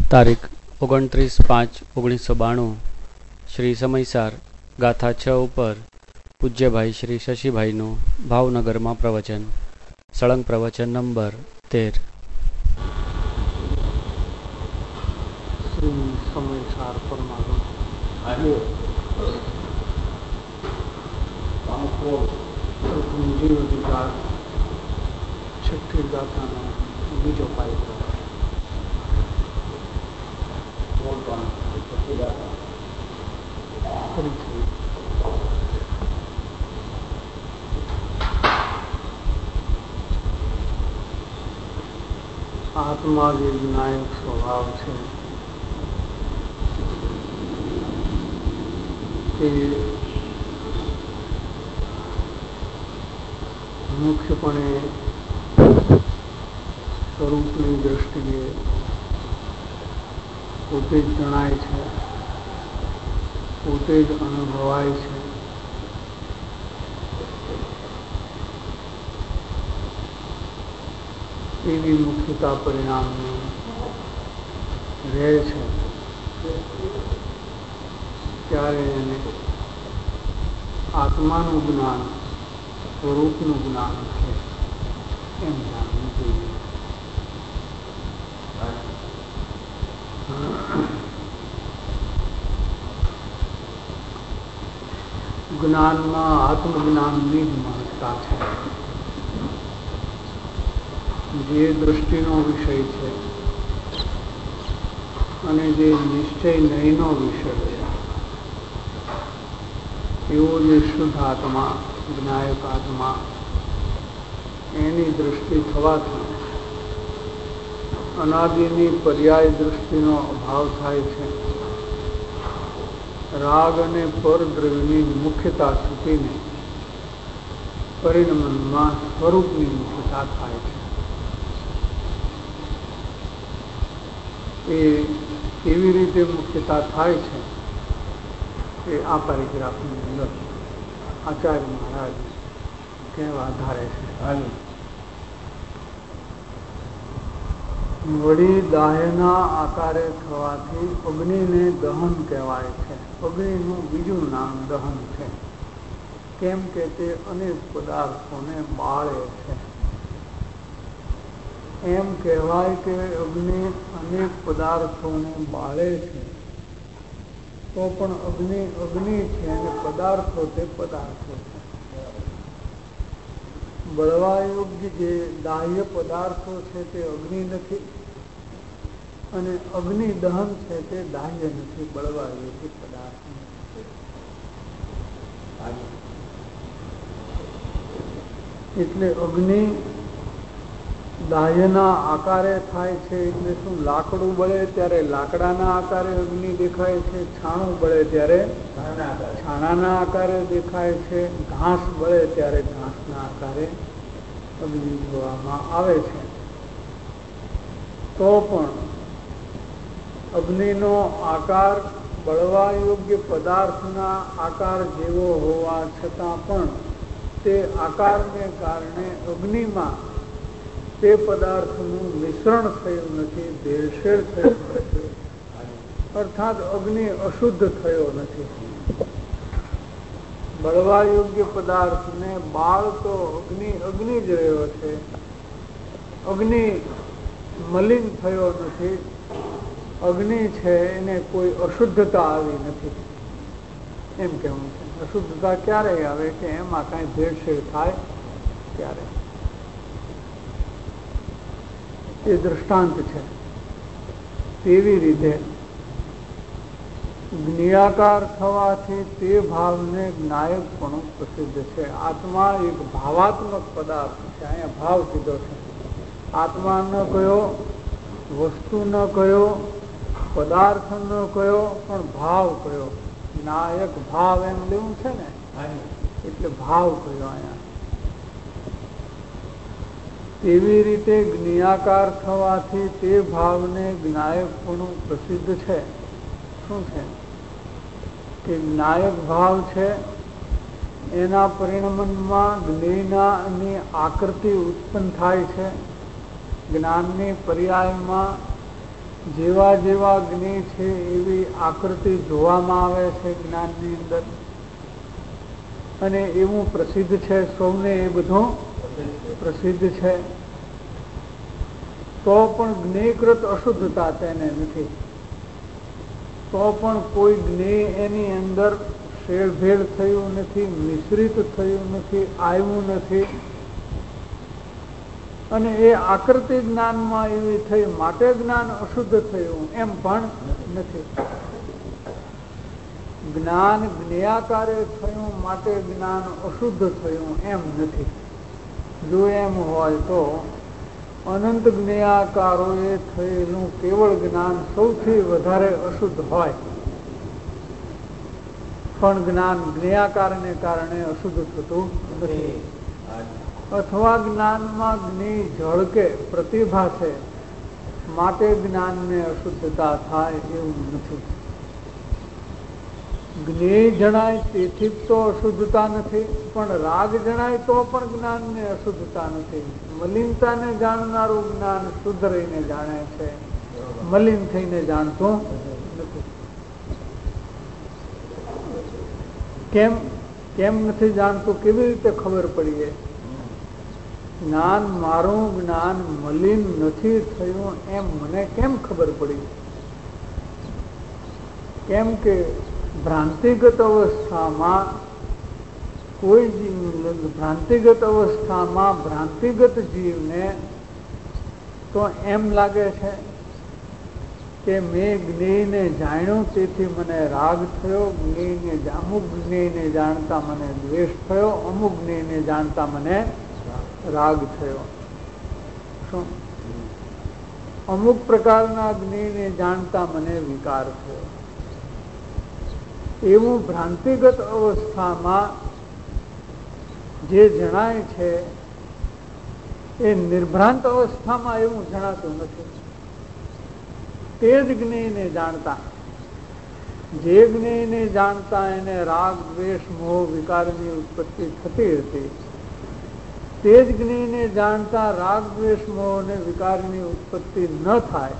તારીખ 29/5/1992 શ્રી સમયસાર ગાથા 6 ઉપર પૂજ્યભાઈ શ્રી શશીભાઈનું ભાવનગરમાં પ્રવચન. સળંગ પ્રવચન નંબર 13. શ્રી સમયસાર પરમાત્મા જીવ અધિકાર છઠ્ઠી ગાથાનો બીજો પાયો. આત્મા જે વિનાયક સ્વભાવ છે તે મુખ્યપણે સ્વરૂપની દ્રષ્ટિએ પોતે જ જણાય છે, પોતે જ અનુભવાય છે. એવી મુખ્યતા પરિણામની રહે છે ત્યારે એને આત્માનું જ્ઞાન, સ્વરૂપનું જ્ઞાન છે એમ જાણવું જોઈએ. જ્ઞાનમાં આત્મજ્ઞાનની જ મહત્તા છે. જે દૃષ્ટિનો વિષય છે અને જે નિશ્ચય નહીંનો વિષય છે એવો જે શુદ્ધ આત્મા, વિનાયક આત્મા, એની દૃષ્ટિ થવાથી અનાદિની પર્યાય દૃષ્ટિનો અભાવ થાય છે. રાગ અને પરદ્રવ્યની મુખ્યતા છૂટીને પરિણમનમાં સ્વરૂપની મુખ્યતા થાય છે. એ કેવી રીતે મુખ્યતા થાય છે એ આ પેરેગ્રાફની અંદર આચાર્ય મહારાજ કહેવા ધારે છે. વળી દાહ્યના આકારે થવાથી અગ્નિને દહન કહેવાય છે. અગ્નિનું બીજું નામ દહન છે. કેમ કે તે અનેક પદાર્થોને બાળે છે. એમ કહેવાય કે અગ્નિ અનેક પદાર્થોને બાળે છે તો પણ અગ્નિ અગ્નિ છે અને પદાર્થો તે પદાર્થો છે. બળવા યોગ્ય જે દાહ્ય પદાર્થો છે તે અગ્નિ નથી અને અગ્નિ દહન છે તે દાહ્ય નથી, બળવા યોગ્ય પદાર્થ નથી. એટલે અગ્નિ દાહ્યના આકારે થાય છે. એટલે શું? લાકડું બળે ત્યારે લાકડાના આકારે અગ્નિ દેખાય છે, છાણું બળે ત્યારે છાણાના આકારે દેખાય છે, ઘાસ બળે ત્યારે ઘાસના આકારે અગ્નિ જોવામાં આવે છે. તો પણ અગ્નિનો આકાર બળવા યોગ્ય પદાર્થના આકાર જેવો હોવા છતાં પણ તે આકારને કારણે અગ્નિમાં તે પદાર્થનું મિશ્રણ થયું નથી, ભેળસેળ થયું નથી, અર્થાત અગ્નિ અશુદ્ધ થયો નથી. બળવા યોગ્ય પદાર્થને બાળતો અગ્નિ અગ્નિ જ રહ્યો છે. અગ્નિ મલિન થયો નથી. અગ્નિ છે એને કોઈ અશુદ્ધતા આવી નથી એમ કહેવું છે. અશુદ્ધતા ક્યારે આવે કે એમાં કાંઈ ભેળસેળ થાય ત્યારે. એ દૃષ્ટાંત છે. તેવી રીતે જ્ઞેયાકાર થવાથી તે ભાવને જ્ઞાયકપણું પ્રસિદ્ધ છે. આત્મા એક ભાવાત્મક પદાર્થ છે. અહીંયા ભાવ કીધો છે. આત્મા ન કયો, વસ્તુ ન કયો, પદાર્થ ન કયો, પણ ભાવ કયો. નાયક ભાવ એમ લેવું છે ને, એટલે ભાવ કયો અહીંયા. તેવી રીતે જ્ઞેયાકાર થવાથી તે ભાવને જ્ઞાયકપણું પ્રસિદ્ધ છે. શું છે કે જ્ઞાયક ભાવ છે એના પરિણમનમાં જ્ઞેયની આકૃતિ ઉત્પન્ન થાય છે. જ્ઞાનની પર્યાયમાં જેવા જેવા જ્ઞેય છે એવી આકૃતિ જોવામાં આવે છે જ્ઞાનની અંદર, અને એવું પ્રસિદ્ધ છે, સૌને એ બધું પ્રસિદ્ધ છે. તો પણ જ્ઞેયકૃત અશુદ્ધતા તેને નથી. તો પણ કોઈ જ્ઞેય એની અંદર શેરભેર થયું નથી, મિશ્રિત થયું નથી, આવ્યું નથી, અને એ આકૃતિ જ્ઞાનમાં એવી થઈ માટે જ્ઞાન અશુદ્ધ થયું એમ પણ નથી. જ્ઞાન જ્ઞેયાકારે થયું માટે જ્ઞાન અશુદ્ધ થયું એમ નથી. જો એમ હોય તો અનંત જ્ઞેયાકારોએ થયેલું કેવળ જ્ઞાન સૌથી વધારે અશુદ્ધ હોય, પણ જ્ઞાન જ્ઞેયાકારને કારણે અશુદ્ધ થતું નથી. અથવા જ્ઞાનમાં જ્ઞેય ઝળકે પ્રતિભા છે માટે જ્ઞાનને અશુદ્ધતા થાય એવું નથી. જ્ઞેય જણાય તેથી તો અશુદ્ધતા નથી, પણ રાગ જણાય તો પણ જ્ઞાનને અશુદ્ધતા નથી. મલિનતાને જાણનારું જ્ઞાન શુદ્ધ રહીને જાણે છે, મલિન થઈને જાણતું નથી. કેમ કેમ નથી જાણતું? કેવી રીતે ખબર પડીએ? જ્ઞાન મારું જ્ઞાન મલિન નથી થયું એમ મને કેમ ખબર પડી? કેમ કે ભ્રાંતિગત અવસ્થામાં ભ્રાંતિગત જીવને તો એમ લાગે છે કે મેં જ્ઞેયને જાણ્યું તેથી મને રાગ થયો, અમુક જ્ઞેયને જાણતા મને દ્વેષ થયો, અમુક જ્ઞેયને જાણતા મને રાગ થયો. શું? અમુક પ્રકારના જ્ઞેયને જાણતા મને વિકાર થયો. એવું ભ્રાંતિગત અવસ્થામાં જે જણાય છે એ નિર્ભ્રાંત અવસ્થામાં એવું જણાતું નથી. તે જ જ્ઞેયને જાણતા, જે જ્ઞેયને જાણતા એને રાગ દ્વેષ મોહ વિકારની ઉત્પત્તિ થતી હતી, તે જ જ્ઞેયને જાણતા રાગ દ્વેષ મોહ અને વિકારની ઉત્પત્તિ ન થાય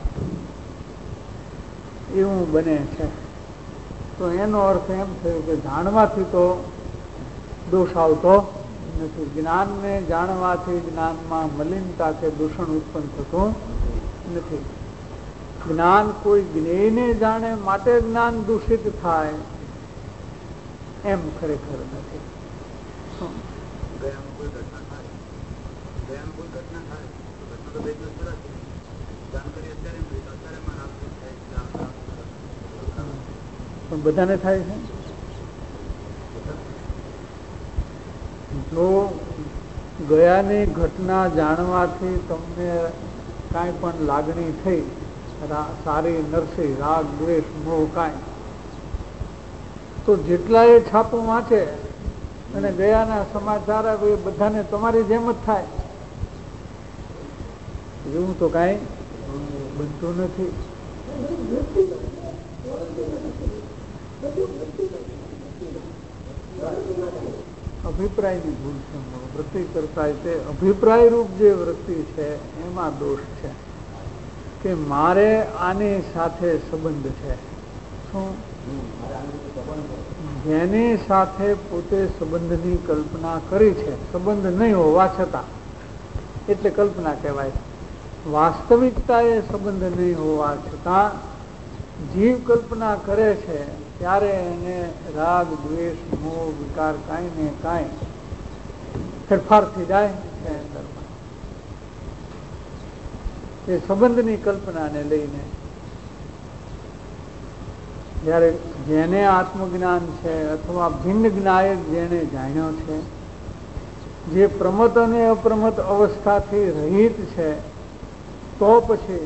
એવું બને છે. તો એનો અર્થ એમ થયો કે જાણવાથી તો દોષ આવતો નથી. જ્ઞાનને જાણવાથી જ્ઞાનમાં મલિનતા કે દૂષણ ઉત્પન્ન થતું નથી. જ્ઞાન કોઈ જ્ઞેયને જાણે માટે જ્ઞાન દૂષિત થાય એમ ખરેખર નથી. પણ બધાને થાય છે. જો ગયાની ઘટના જાણવાથી તમને કાંઈ પણ લાગણી થઈ, સારી નરસી, રાગ દ્વેષ મોહ કાંઈ, તો જેટલા એ છાપું વાંચે અને ગયાના સમાચાર આવે એ બધાને તમારી જેમ જ થાય એવું તો કાંઈ બનતું નથી. અભિપ્રાયની ભૂલ છે. વૃત્તિ કરતા તે અભિપ્રાય રૂપ જે વૃત્તિ છે એમાં દોષ છે કે મારે આની સાથે સંબંધ છે. શું? જેની સાથે પોતે સંબંધની કલ્પના કરી છે, સંબંધ નહીં હોવા છતાં, એટલે કલ્પના કહેવાય. વાસ્તવિકતા એ સંબંધ નહીં હોવા છતાં જીવ કલ્પના કરે છે ત્યારે એને રાગ દ્વેષ મોહ વિકાર કાંઈ ને કાંઈ ફેરફાર થઈ જાય છે અંદરમાં. એ સંબંધની કલ્પનાને લઈને જ્યારે જેને આત્મજ્ઞાન છે અથવા ભિન્ન જ્ઞાયક જેને જાણ્યો છે, જે પ્રમત અને અપ્રમત અવસ્થાથી રહિત છે, તો પછી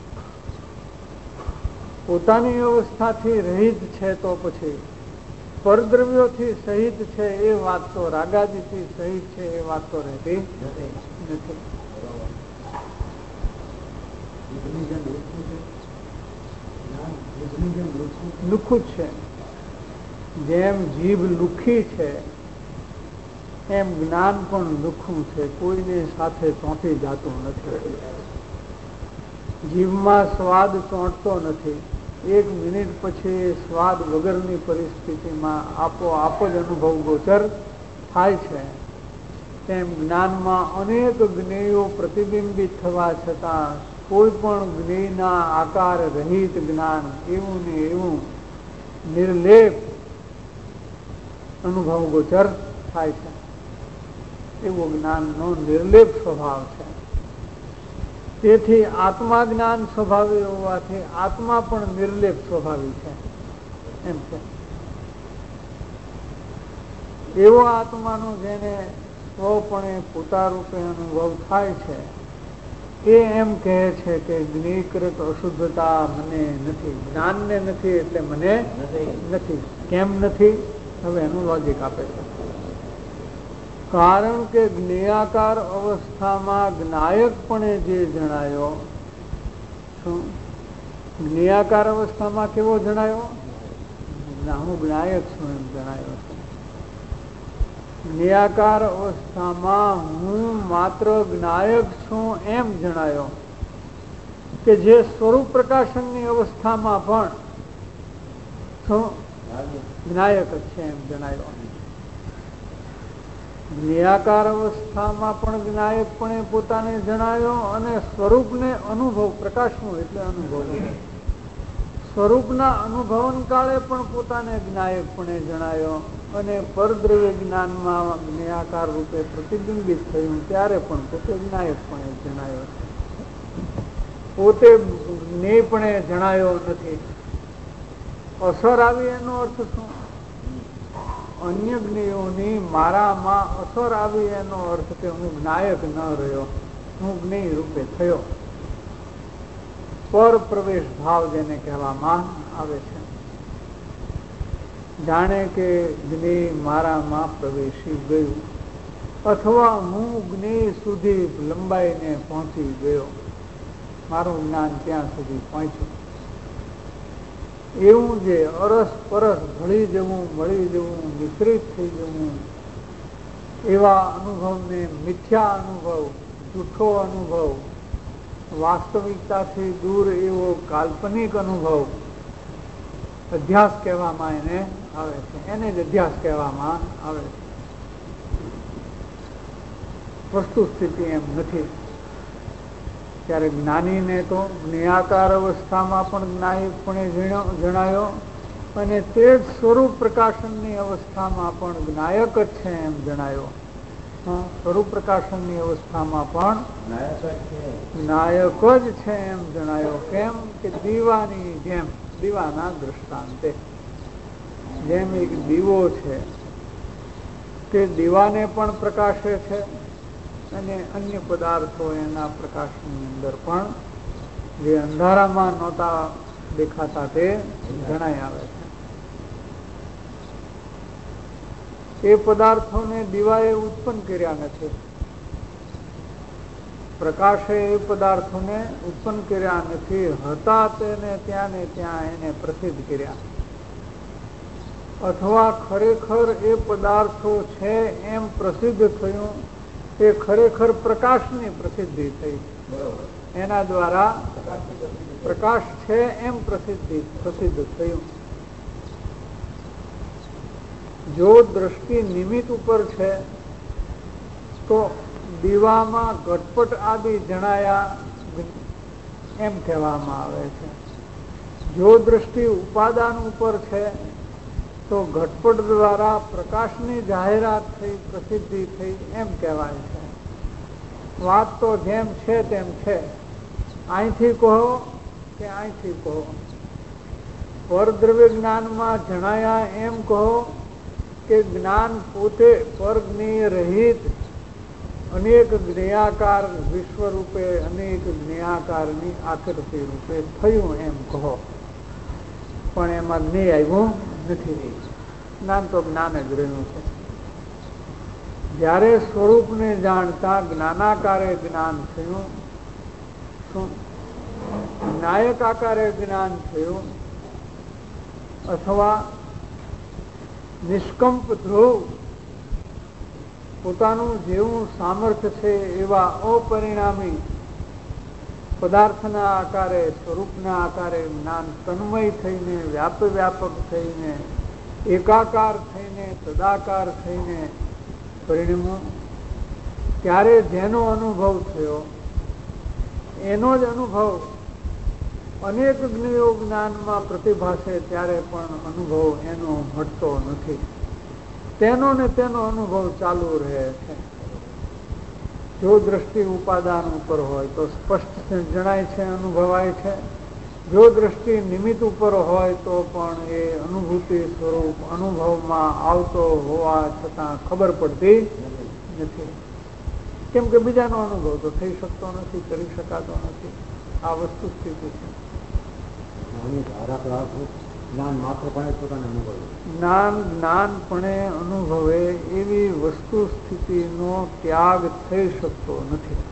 પોતાની અવસ્થાથી રહિત છે, તો પછી પરદ્રવ્યોથી સહિત છે એ વાત તો, રાગાદિથી સહિત છે એ વાત તો રહેતી નથી. લુખું છે. જેમ જીભ લુખી છે એમ જ્ઞાન પણ લુખું છે, કોઈને સાથે ચોંટી જતું નથી. જીભમાં સ્વાદ ચોંટતો નથી. 1 મિનિટ પછી સ્વાદ વગરની પરિસ્થિતિમાં આપોઆપ જ અનુભવ ગોચર થાય છે. તેમ જ્ઞાનમાં અનેક જ્ઞેયો પ્રતિબિંબિત થવા છતાં કોઈ પણ જ્ઞેયના આકાર રહિત જ્ઞાન એવું ને એવું નિર્લેપ અનુભવ ગોચર થાય છે. એવો જ્ઞાનનો નિર્લેપ સ્વભાવ છે. તેથી આત્મા જ્ઞાન સ્વભાવી હોવાથી આત્મા પણ નિર્લેપ સ્વભાવી છે એમ છે. એવો આત્માનો જેને સ્વપણે પોતા રૂપે અનુભવ થાય છે એ એમ કહે છે કે જ્ઞેયકૃત અશુદ્ધતા મને નથી, જ્ઞાનને નથી એટલે મને નથી. કેમ નથી? હવે એનું લોજિક આપે છે. કારણ કે જ્ઞેયાકાર અવસ્થામાં જ્ઞાયકપણે જે જણાયો, જ્ઞેયાકાર અવસ્થામાં કેવો જણાયો? હું જ્ઞાયક છું એમ જણાયો છે. જ્ઞેયાકાર અવસ્થામાં હું માત્ર જ્ઞાયક છું એમ જણાયો કે જે સ્વરૂપ પ્રકાશનની અવસ્થામાં પણ શું જ્ઞાયક જ છે એમ જણાયો. જ્ઞેયાકાર અવસ્થામાં પણ જ્ઞાયકપણે પોતાને જણાયો અને સ્વરૂપને અનુભવ પ્રકાશનું એટલે અનુભવ સ્વરૂપના અનુભવન કાળે પણ પોતાને જ્ઞાયકપણે જણાયો અને પરદ્રવ્ય જ્ઞાનમાં જ્ઞેયાકાર રૂપે પ્રતિબિંબિત થયું ત્યારે પણ પોતે જ્ઞાયકપણે જણાયો. પોતે જ્ઞેયપણે જણાયો નથી. અસર આવી એનો અર્થ શું? અન્ય જ્ઞેયોની મારામાં અસર આવી એનો અર્થ કે હું જ્ઞાયક ન રહ્યો, હું જ્ઞેય રૂપે થયો. પર પ્રવેશ ભાવ જેને કહેવામાં આવે છે. જાણે કે જ્ઞેય મારામાં પ્રવેશી ગયું અથવા હું જ્ઞેય સુધી લંબાઈને પહોંચી ગયો, મારું જ્ઞાન ત્યાં સુધી પહોંચ્યું. એવું જે અરસ પરસ ભળી જવું, મળી જવું, વિપરીત થઈ જવું એવા અનુભવને મિથ્યા અનુભવ, જૂઠો અનુભવ, વાસ્તવિકતાથી દૂર એવો કાલ્પનિક અનુભવ અધ્યાસ કહેવામાં એને આવે છે. એને જ અધ્યાસ કહેવામાં આવે છે. વસ્તુ સ્થિતિ એમ નથી. ત્યારે જ્ઞાનીને તો જ્ઞેયાકાર અવસ્થામાં પણ જ્ઞાયકપણે જણાયો અને તે જ સ્વરૂપ પ્રકાશનની અવસ્થામાં પણ જ્ઞાયક જ છે એમ જણાયો. સ્વરૂપ પ્રકાશનની અવસ્થામાં પણ જ્ઞાયક જ છે એમ જણાયો. કેમ કે દીવાની જેમ, દીવાના દૃષ્ટાંતે જેમ એક દીવો છે તે દીવાને પણ પ્રકાશે છે અને અન્ય પદાર્થો એના પ્રકાશની અંદર પણ જે અંધારામાં નહોતા દેખાતા તે જણાય આવે છે. એ પદાર્થોને દીવાએ ઉત્પન્ન કર્યા નથી. પ્રકાશે એ પદાર્થોને ઉત્પન્ન કર્યા નથી. હતા તેને ત્યાં ને ત્યાં એને પ્રસિદ્ધ કર્યા. અથવા ખરેખર એ પદાર્થો છે એમ પ્રસિદ્ધ થયું. એ ખરેખર પ્રકાશની પ્રસિદ્ધિ થઈ. એના દ્વારા પ્રકાશ છે એમ પ્રસિદ્ધ થયું. જો દ્રષ્ટિ નિમિત્ત ઉપર છે તો દીવામાં ઘટપટ આદિ જણાયા એમ કહેવામાં આવે છે. જો દ્રષ્ટિ ઉપાદાન ઉપર છે તો ઘટપટ દ્વારા પ્રકાશની જાહેરાત થઈ, પ્રસિદ્ધિ થઈ એમ કહેવાય છે. વાત તો જેમ છે તેમ છે. અહીંથી કહો કે અહીંથી કહો. પરદ્રવ્ય જ્ઞાનમાં જણાયા એમ કહો કે જ્ઞાન પોતે પરજ્ઞેય રહિત અનેક જ્ઞેયાકાર વિશ્વ રૂપે અનેક જ્ઞેયાકારની આકૃતિ રૂપે થયું એમ કહો. પણ એમાં જ્ઞેય આવ્યું નથી. જ્ઞાન તો જ્ઞાન જ રહ્યું છે. જ્યારે સ્વરૂપને જાણતા જ્ઞાનાકારે જ્ઞાન થયું, જ્ઞાયક આકારે જ્ઞાન થયું અથવા નિષ્કંપ ધ્રુવ પોતાનું જેવું સામર્થ્ય છે એવા અપરિણામી પદાર્થના આકારે, સ્વરૂપના આકારે જ્ઞાન તન્મય થઈને, વ્યાપક થઈને, એકાકાર થઈને, તદાકાર થઈને પરિણમ્યું. ત્યારે જેનો અનુભવ થયો એનો જ અનુભવ અનેક જ્ઞેયો જ્ઞાનમાં પ્રતિભાસે ત્યારે પણ અનુભવ એનો મટતો નથી. તેનો ને તેનો અનુભવ ચાલુ રહે છે. જો દ્રષ્ટિ ઉપાદાન ઉપર હોય તો સ્પષ્ટ જણાય છે, અનુભવાય છે. જો દ્રષ્ટિ નિમિત્ત ઉપર હોય તો પણ એ અનુભૂતિ સ્વરૂપ અનુભવમાં આવતો હોવા છતાં ખબર પડતી નથી. કેમ કે બીજાનો અનુભવ તો થઈ શકતો નથી, કરી શકાતો નથી. આ વસ્તુ સ્થિતિ છે. જ્ઞાનપણે અનુભવે એવી વસ્તુ સ્થિતિનો ત્યાગ થઈ શકતો નથી.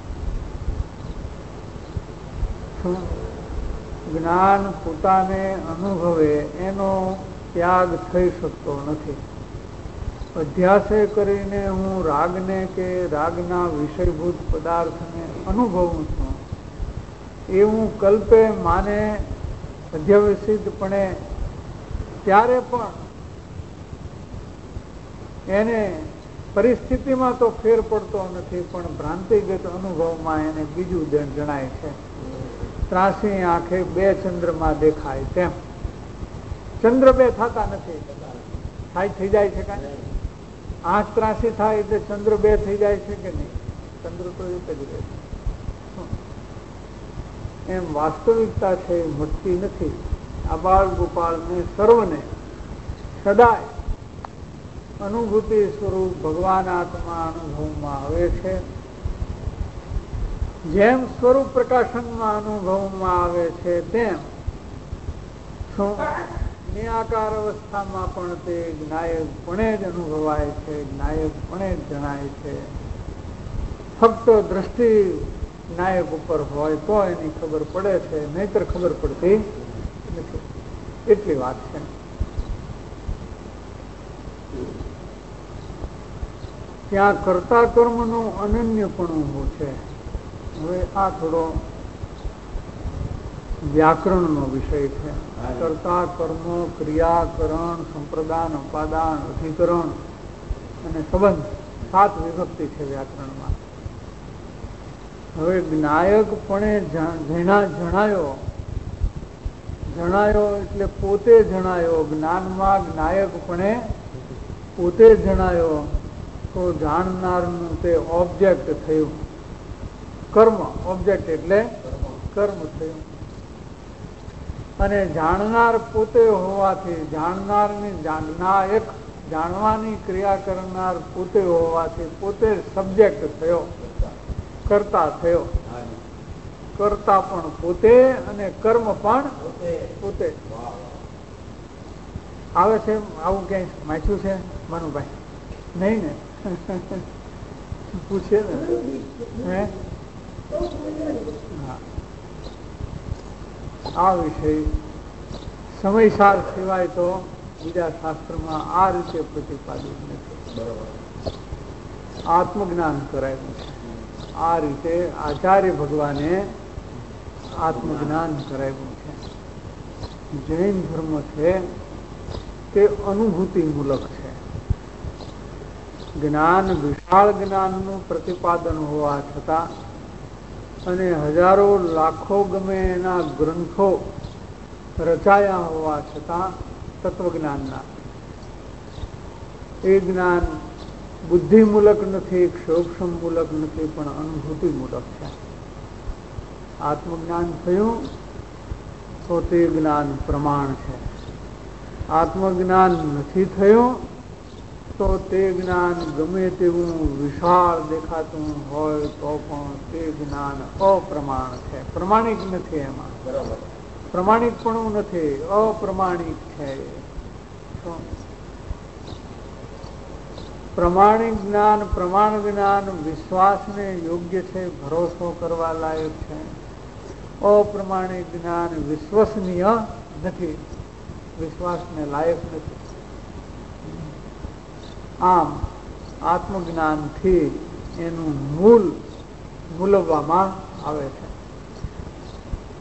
જ્ઞાન પોતાને અનુભવે એનો ત્યાગ થઈ શકતો નથી. અધ્યાસે કરીને હું રાગને કે રાગના વિષયભૂત પદાર્થને અનુભવું છું એવું કલ્પે માને અધ્યવસિતપણે ત્યારે પણ એને પરિસ્થિતિમાં તો ફેર પડતો નથી, પણ ભ્રાંતિગત અનુભવમાં એને બીજું જણાય છે. ત્રાસી આંખે બે ચંદ્રમાં દેખાય તેમ ચંદ્ર બે થતા નથી. થાય થઈ જાય છે કાંઈ? આંખ ત્રાસી થાય એટલે ચંદ્ર બે થઈ જાય છે કે નહીં? ચંદ્ર તો એક જ રહે છે. એમ વાસ્તવિકતા છે મટતી નથી. આ બાળ ગોપાળને સર્વને સદાય અનુભૂતિ સ્વરૂપ ભગવાન આત્મા અનુભવમાં આવે છે. જેમ સ્વરૂપ પ્રકાશનમાં અનુભવમાં આવે છે તેમ નિરાકાર અવસ્થામાં પણ તે જ્ઞાયકપણે જ અનુભવાય છે, જ્ઞાયકપણે જ જણાય છે. ફક્ત દ્રષ્ટિ નાયક ઉપર હોય તો એની ખબર પડે છે, નહીતર ખબર પડતી નથી. એટલી વાત છે. ત્યાં કર્તા કર્મનું અનન્યપણું છે. હવે આ થોડો વ્યાકરણનો વિષય છે. કર્તા કર્મ, ક્રિયાકરણ, સંપ્રદાન, ઉપાદાન, અધિકરણ અને સંબંધ 7 વિભક્તિ છે વ્યાકરણમાં. હવે જ્ઞાયકપણે જણાયો એટલે પોતે જણાયો. જ્ઞાનમાં જ્ઞાયકપણે પોતે જણાયો તો જાણનારનું તે ઓબ્જેક્ટ થયું. કર્મ ઓબ્જેક્ટ એટલે કર્મ થયું. અને જાણનાર પોતે હોવાથી જાણનારની નાયક જાણવાની ક્રિયા કરનાર પોતે હોવાથી પોતે સબ્જેક્ટ થયો, કર્તા થયો. કર્તા પણ પોતે અને કર્મ પણ પોતે. આવે છે આવું ક્યાંય વાંચ્યું છે મનુભાઈ? નહીં ને? પૂછે ને. આ વિષય સમયસાર સિવાય તો બીજા શાસ્ત્રમાં આ રીતે પ્રતિપાદિત નથી. આત્મજ્ઞાન કરાયું છે. આ રીતે આચાર્ય ભગવાને આત્મજ્ઞાન કરાવ્યું છે. જૈન ધર્મ છે તે અનુભૂતિ મૂલક છે. જ્ઞાન વિશાળ જ્ઞાનનું પ્રતિપાદન હોવા છતાં અને હજારો લાખો ગમે એના ગ્રંથો રચાયા હોવા છતાં તત્વજ્ઞાનના એ જ્ઞાન બુદ્ધિમૂલક નથી, ક્ષોક્ષમ મૂલક નથી, પણ અનુભૂતિ મૂલક છે. આત્મજ્ઞાન થયું તો તે જ્ઞાન પ્રમાણ છે. આત્મજ્ઞાન નથી થયું તો તે જ્ઞાન ગમે તેવું વિશાળ દેખાતું હોય તો પણ તે જ્ઞાન અપ્રમાણ છે, પ્રમાણિક નથી. એમાં પ્રમાણિકપણું નથી, અપ્રમાણિક છે. પ્રમાણિક જ્ઞાન, પ્રમાણ જ્ઞાન વિશ્વાસને યોગ્ય છે, ભરોસો કરવા લાયક છે. અપ્રમાણિક જ્ઞાન વિશ્વસનીય નથી, વિશ્વાસને લાયક નથી. આમ આત્મજ્ઞાનથી એનું મૂલ મૂલવવામાં આવે છે.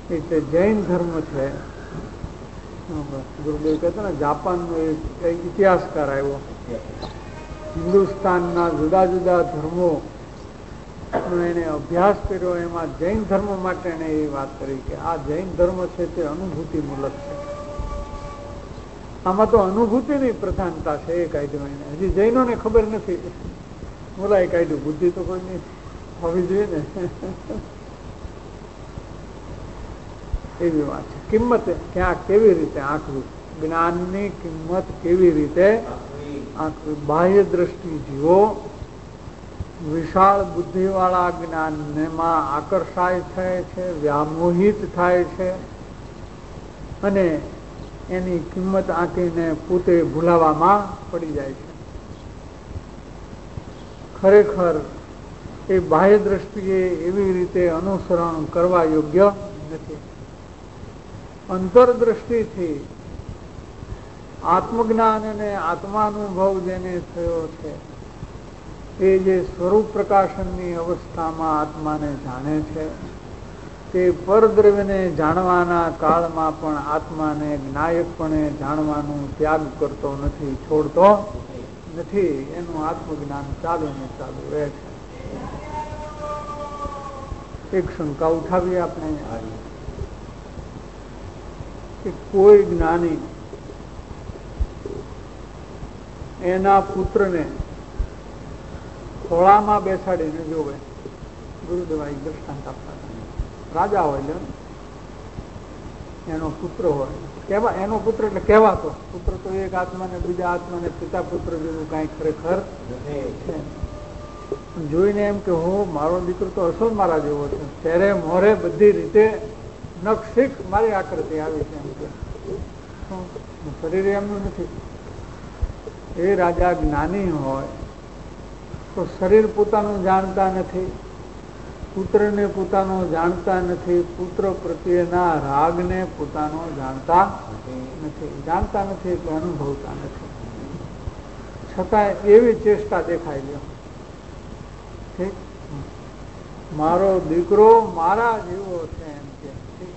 એ જૈન ધર્મ છે. ગુરુદેવ કહેતા ને જાપાનનો એક ઇતિહાસકાર આવ્યો, હિન્દુસ્તાનના જુદા જુદા ધર્મો એને અભ્યાસ કર્યો, એમાં જૈન ધર્મ માટે એને એ વાત કરી કે આ જૈન ધર્મ છે તે અનુભૂતિ મૂલક છે. આમાં તો અનુભૂતિની પ્રધાનતા છે એ કાઢ્યું એને. હજી જૈનોને ખબર નથી, બોલાય કાઢ્યું, બુદ્ધિ તો કોઈ નહીં હોવી જોઈએ ને. એવી વાત છે. કિંમત ક્યાં કેવી રીતે આંકવી, જ્ઞાનની કિંમત કેવી રીતે આંકવી. બાહ્ય દ્રષ્ટિ જીવો વિશાળ બુદ્ધિ વાળા જ્ઞાનમાં આકર્ષાય થાય છે, વ્યામોહિત થાય છે અને એની કિંમત આંકીને પોતે ભૂલાવામાં પડી જાય છે. ખરેખર એ બાહ્ય દ્રષ્ટિએ એવી રીતે અનુસરણ કરવા યોગ્ય નથી. અંતરદ્રષ્ટિથી આત્મજ્ઞાન અને આત્માનુભવ જેને થયો છે એ જે સ્વરૂપ પ્રકાશનની અવસ્થામાં આત્માને જાણે છે, તે પરદ્રવ્યને જાણવાના કાળમાં પણ આત્માને જ્ઞાયકપણે જાણવાનું ત્યાગ કરતો નથી, છોડતો નથી. એનું આત્મજ્ઞાન ચાલુ ને ચાલુ રહે છે. એક શંકા ઉઠાવીએ આપણે કે કોઈ જ્ઞાની એના પુત્રને ખોળામાં બેસાડીને જોવે. ગુરુદેવ એક દ્રષ્ટાંત આપતા, રાજા હોય, એનો પુત્ર હોય, એનો પુત્ર એટલે કહેવાતો પુત્ર તો એક આત્માને બીજા આત્માને પિતા પુત્ર જેવું કઈ ખરેખર છે. જોઈને એમ કે હો મારો દીકરો તો અસલ મારા જેવો છે, ત્યારે મોરે બધી રીતે નખશીખ મારી આકૃતિ આવી છે. એમ કે શરીર એમનું નથી. એ રાજા જ્ઞાની હોય તો શરીર પોતાનું જાણતા નથી, પુત્રને પોતાનો જાણતા નથી, પુત્ર પ્રત્યેના રાગને પોતાનો જાણતા નથી એટલે અનુભવતા નથી. છતાં એવી ચેષ્ટા દેખાઈ ગયો, ઠીક મારો દીકરો મારા જેવો છે એમ કે.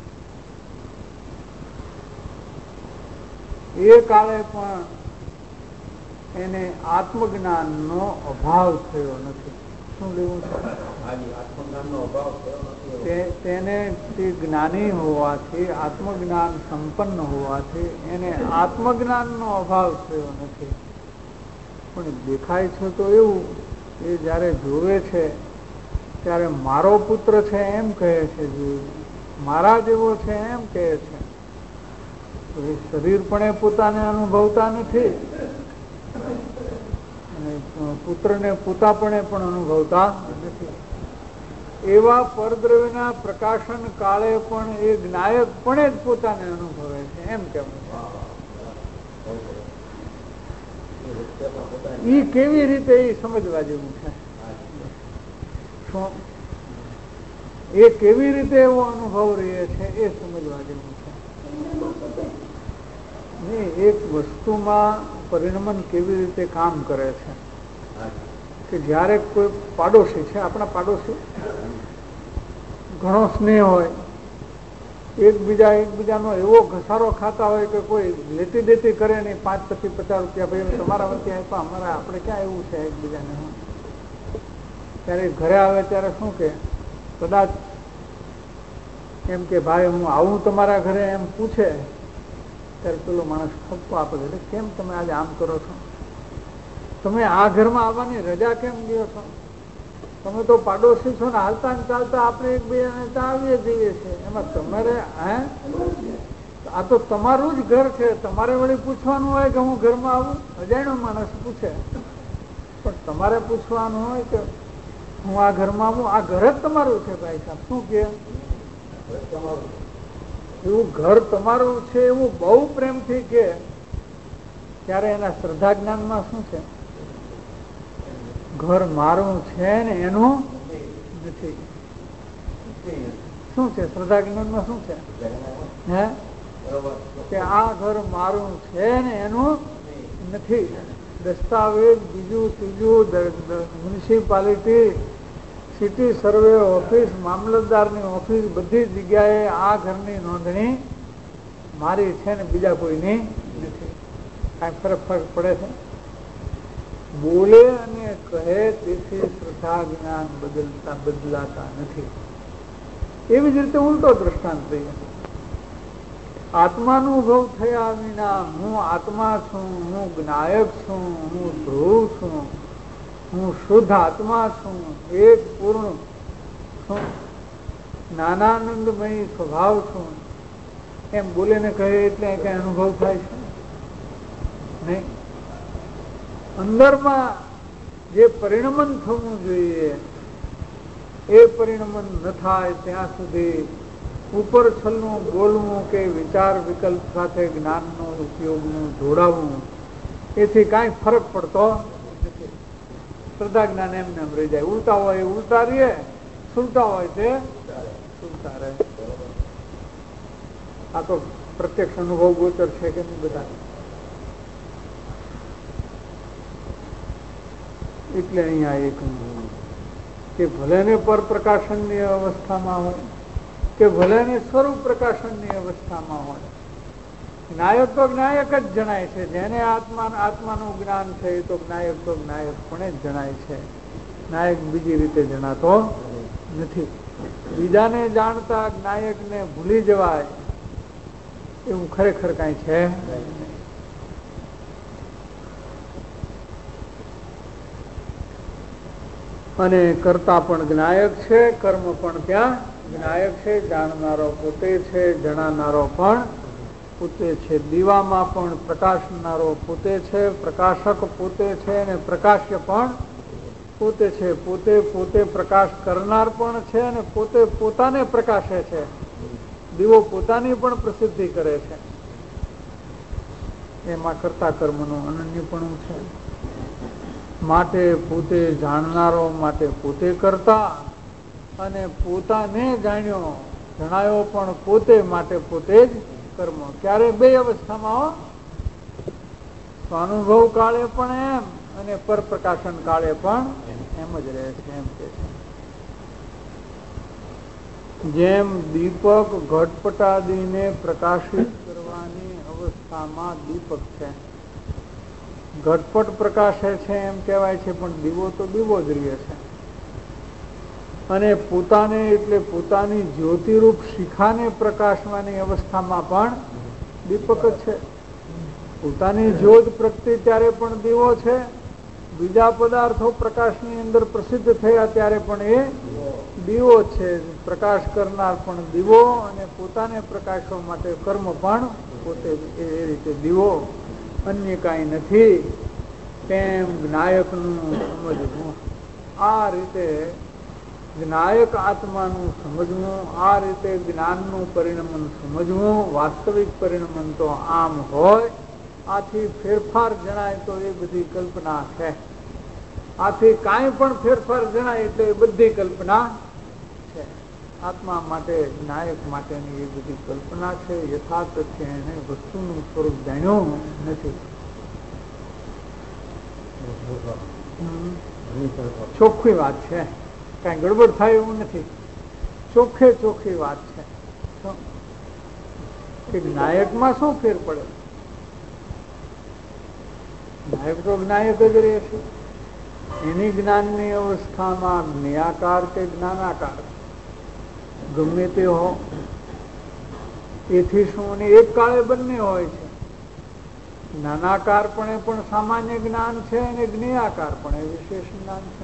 એ કાળે પણ એને આત્મજ્ઞાનનો અભાવ થયો નથી. શું લેવું છે? તેને તે જ્ઞાની હોવાથી, આત્મજ્ઞાન સંપન્ન હોવાથી એને આત્મજ્ઞાનનો અભાવ થયો નથી. પણ દેખાય છે તો એવું, એ જયારે જોવે છે ત્યારે મારો પુત્ર છે એમ કહે છે, મારા જેવો છે એમ કહે છે. તો એ શરીર પણ પોતાને અનુભવતા નથી અને પુત્રને પોતાપણે પણ અનુભવતા નથી. એવા પરદ્રવ્યના પ્રકાશન કાળે પણ એ જ્ઞાયકપણે જ પોતાને અનુભવે છે એમ કેવું. એ કેવી રીતે એ સમજવા જેવું છે? શું એ કેવી રીતે એવો અનુભવ રહે છે એ સમજવા જેવું છે. એક વસ્તુમાં પરિણમન કેવી રીતે કામ કરે છે કે જયારે કોઈ પાડોશી છે, આપણા પાડોશી ઘણો સ્નેહ હોય, એકબીજાનો એવો ઘસારો ખાતા હોય કે કોઈ લેતી દેતી કરે નહીં, 5, 50 રૂપિયા ભાઈ તમારા વચ્ચે આપ્યા, અમારા આપણે ક્યાં એવું છે એકબીજાને. ત્યારે ઘરે આવે ત્યારે શું કે કદાચ એમ કે ભાઈ હું આવું તમારા ઘરે એમ પૂછે ત્યારે પેલો માણસ ખપતો આપે છે, કેમ તમે આજે આમ કરો છો? તમે આ ઘરમાં આવવાની રજા કેમ લ્યો છો? તમે તો પાડોશી છો ને, હાલતા ને ચાલતા આપણે એકબીજાને આવીએ જઈએ છીએ, એમાં તમારે આ તો તમારું જ ઘર છે, તમારે વળી પૂછવાનું હોય કે હું ઘરમાં આવું? અજાણ્યો માણસ પૂછે, પણ તમારે પૂછવાનું હોય કે હું આ ઘરમાં આવું? આ ઘર જ તમારું છે ભાઈ સાહેબ. શું કે એવું ઘર તમારું છે એવું બહુ પ્રેમથી કે ત્યારે એના શ્રદ્ધા જ્ઞાનમાં શું છે? ઘર મારું છે ને એનું નથી. શું છે શ્રદ્ધા જ્ઞાનમાં? શું છે હે કે આ ઘર મારું છે ને એનું નથી. દસ્તાવેજ બીજું ત્રીજું મ્યુનિસિપાલિટી સિટી સર્વે ઓફિસ, મામલતદારની ઓફિસ, બધી જગ્યાએ આ ઘરની નોંધણી મારી છે ને બીજા કોઈની નથી. કાંઈ ફરક પડે છે? બોલે અને કહે તેથી શ્રદ્ધા જ્ઞાન બદલાતા નથી. એવી જ રીતે ઉલટો દ્રષ્ટાંત લઈએ. આત્માનુભવ થયા વિના હું આત્મા છું, હું જ્ઞાયક છું, હું ધ્રુવ છું, હું શુદ્ધ આત્મા છું, એક પૂર્ણ છું, જ્ઞાનાનંદમય સ્વભાવ છું, એમ બોલે ને કહે એટલે કઈ અનુભવ થાય છે નહીં. અંદરમાં જે પરિણમન થવું જોઈએ એ પરિણમન ન થાય ત્યાં સુધી ઉપર છલનું બોલવું કે વિચાર વિકલ્પ સાથે જ્ઞાનનો ઉપયોગનું જોડાવવું એથી કાંઈ ફરક પડતો નથી. શ્રદ્ધા જ્ઞાન એમને એમ રહી જાય. ઉલટા હોય ઉલટા રહે, સુલટા હોય તે સુલટા રહે. આ તો પ્રત્યક્ષ અનુભવ ગોચર છે કે નહીં બધા. એટલે અહીંયા એક કે ભલે ને પર પ્રકાશનની અવસ્થામાં હોય કે ભલે ને સ્વરૂપ પ્રકાશનની અવસ્થામાં હોય, જ્ઞાયક તો જ્ઞાયક જ જણાય છે. જેને આત્માનું જ્ઞાન છે એ તો જ્ઞાયક પણ જ જણાય છે. જ્ઞાયક બીજી રીતે જણાતો નથી. બીજાને જાણતા જ્ઞાયકને ભૂલી જવાય એવું ખરેખર કાંઈ છે. અને કર્તા પણ જ્ઞાયક છે, કર્મ પણ ત્યાં જ્ઞાયક છે. જાણનારો પોતે છે, જણાનારો પણ પોતે છે. દીવામાં પણ પ્રકાશનારો પોતે છે, પ્રકાશક પોતે છે અને પ્રકાશ્ય પણ પોતે છે. પોતે પ્રકાશ કરનાર પણ છે અને પોતે પોતાને પ્રકાશે છે. દીવો પોતાની પણ પ્રસિદ્ધિ કરે છે. એમાં કર્તા કર્મનું અનન્યપણું છે. માટે પોતે જાણનારો માટે પોતે કરતા અને પોતાને જણાયો પણ પોતે માટે પોતે જ કર્મ. ક્યારે બે અવસ્થામાં સ્વાનુભવ કાળે પણ એમ અને પરપ્રકાશન કાળે પણ એમ જ રહે છે. એમ કે છે જેમ દીપક ઘટપટાદીને પ્રકાશિત કરવાની અવસ્થામાં દીપક છે, ઘટપટ પ્રકાશે છે એમ કહેવાય છે, પણ દીવો તો દીવો જ રહે છે. અને પોતાને એટલે પોતાની જ્યોતિરૂપ શિખાને પ્રકાશવાની અવસ્થામાં પણ દીપક જ છે. પોતાની જ્યોત પ્રગટી ત્યારે પણ દીવો છે. બીજા પદાર્થો પ્રકાશની અંદર પ્રસિદ્ધ થયા ત્યારે પણ એ દીવો છે. પ્રકાશ કરનાર પણ દીવો અને પોતાને પ્રકાશવા માટે કર્મ પણ પોતે એ રીતે દીવો, અન્ય કાંઈ નથી. તેમ જ્ઞાયકનું સમજવું, આ રીતે જ્ઞાયક આત્માનું સમજવું, આ રીતે જ્ઞાનનું પરિણમન સમજવું. વાસ્તવિક પરિણમન તો આમ હોય. આથી ફેરફાર જણાય તો એ બધી કલ્પના છે. આથી કાંઈ પણ ફેરફાર જણાય એટલે એ બધી કલ્પના છે. આત્મા માટે જ્ઞાયક માટેની એ બધી કલ્પના છે. યથાર્થ છે એને વસ્તુનું સ્વરૂપ જાણ્યું નથી. ચોખ્ખી વાત છે, કઈ ગડબડ થાય એવું નથી. ચોખ્ખી વાત છે કે જ્ઞાયકમાં શું ફેર પડે? જ્ઞાયક તો જ્ઞાયક જ રહે છે. એની જ્ઞાનની અવસ્થામાં જ્ઞેયાકાર કે જ્ઞાનાકાર ગમે તે હો, એથી શું એક કાળે બંને હોય છે. જ્ઞાનાકાર પણ સામાન્ય જ્ઞાન છે અને જ્ઞેયાકાર પણ વિશેષ જ્ઞાન છે.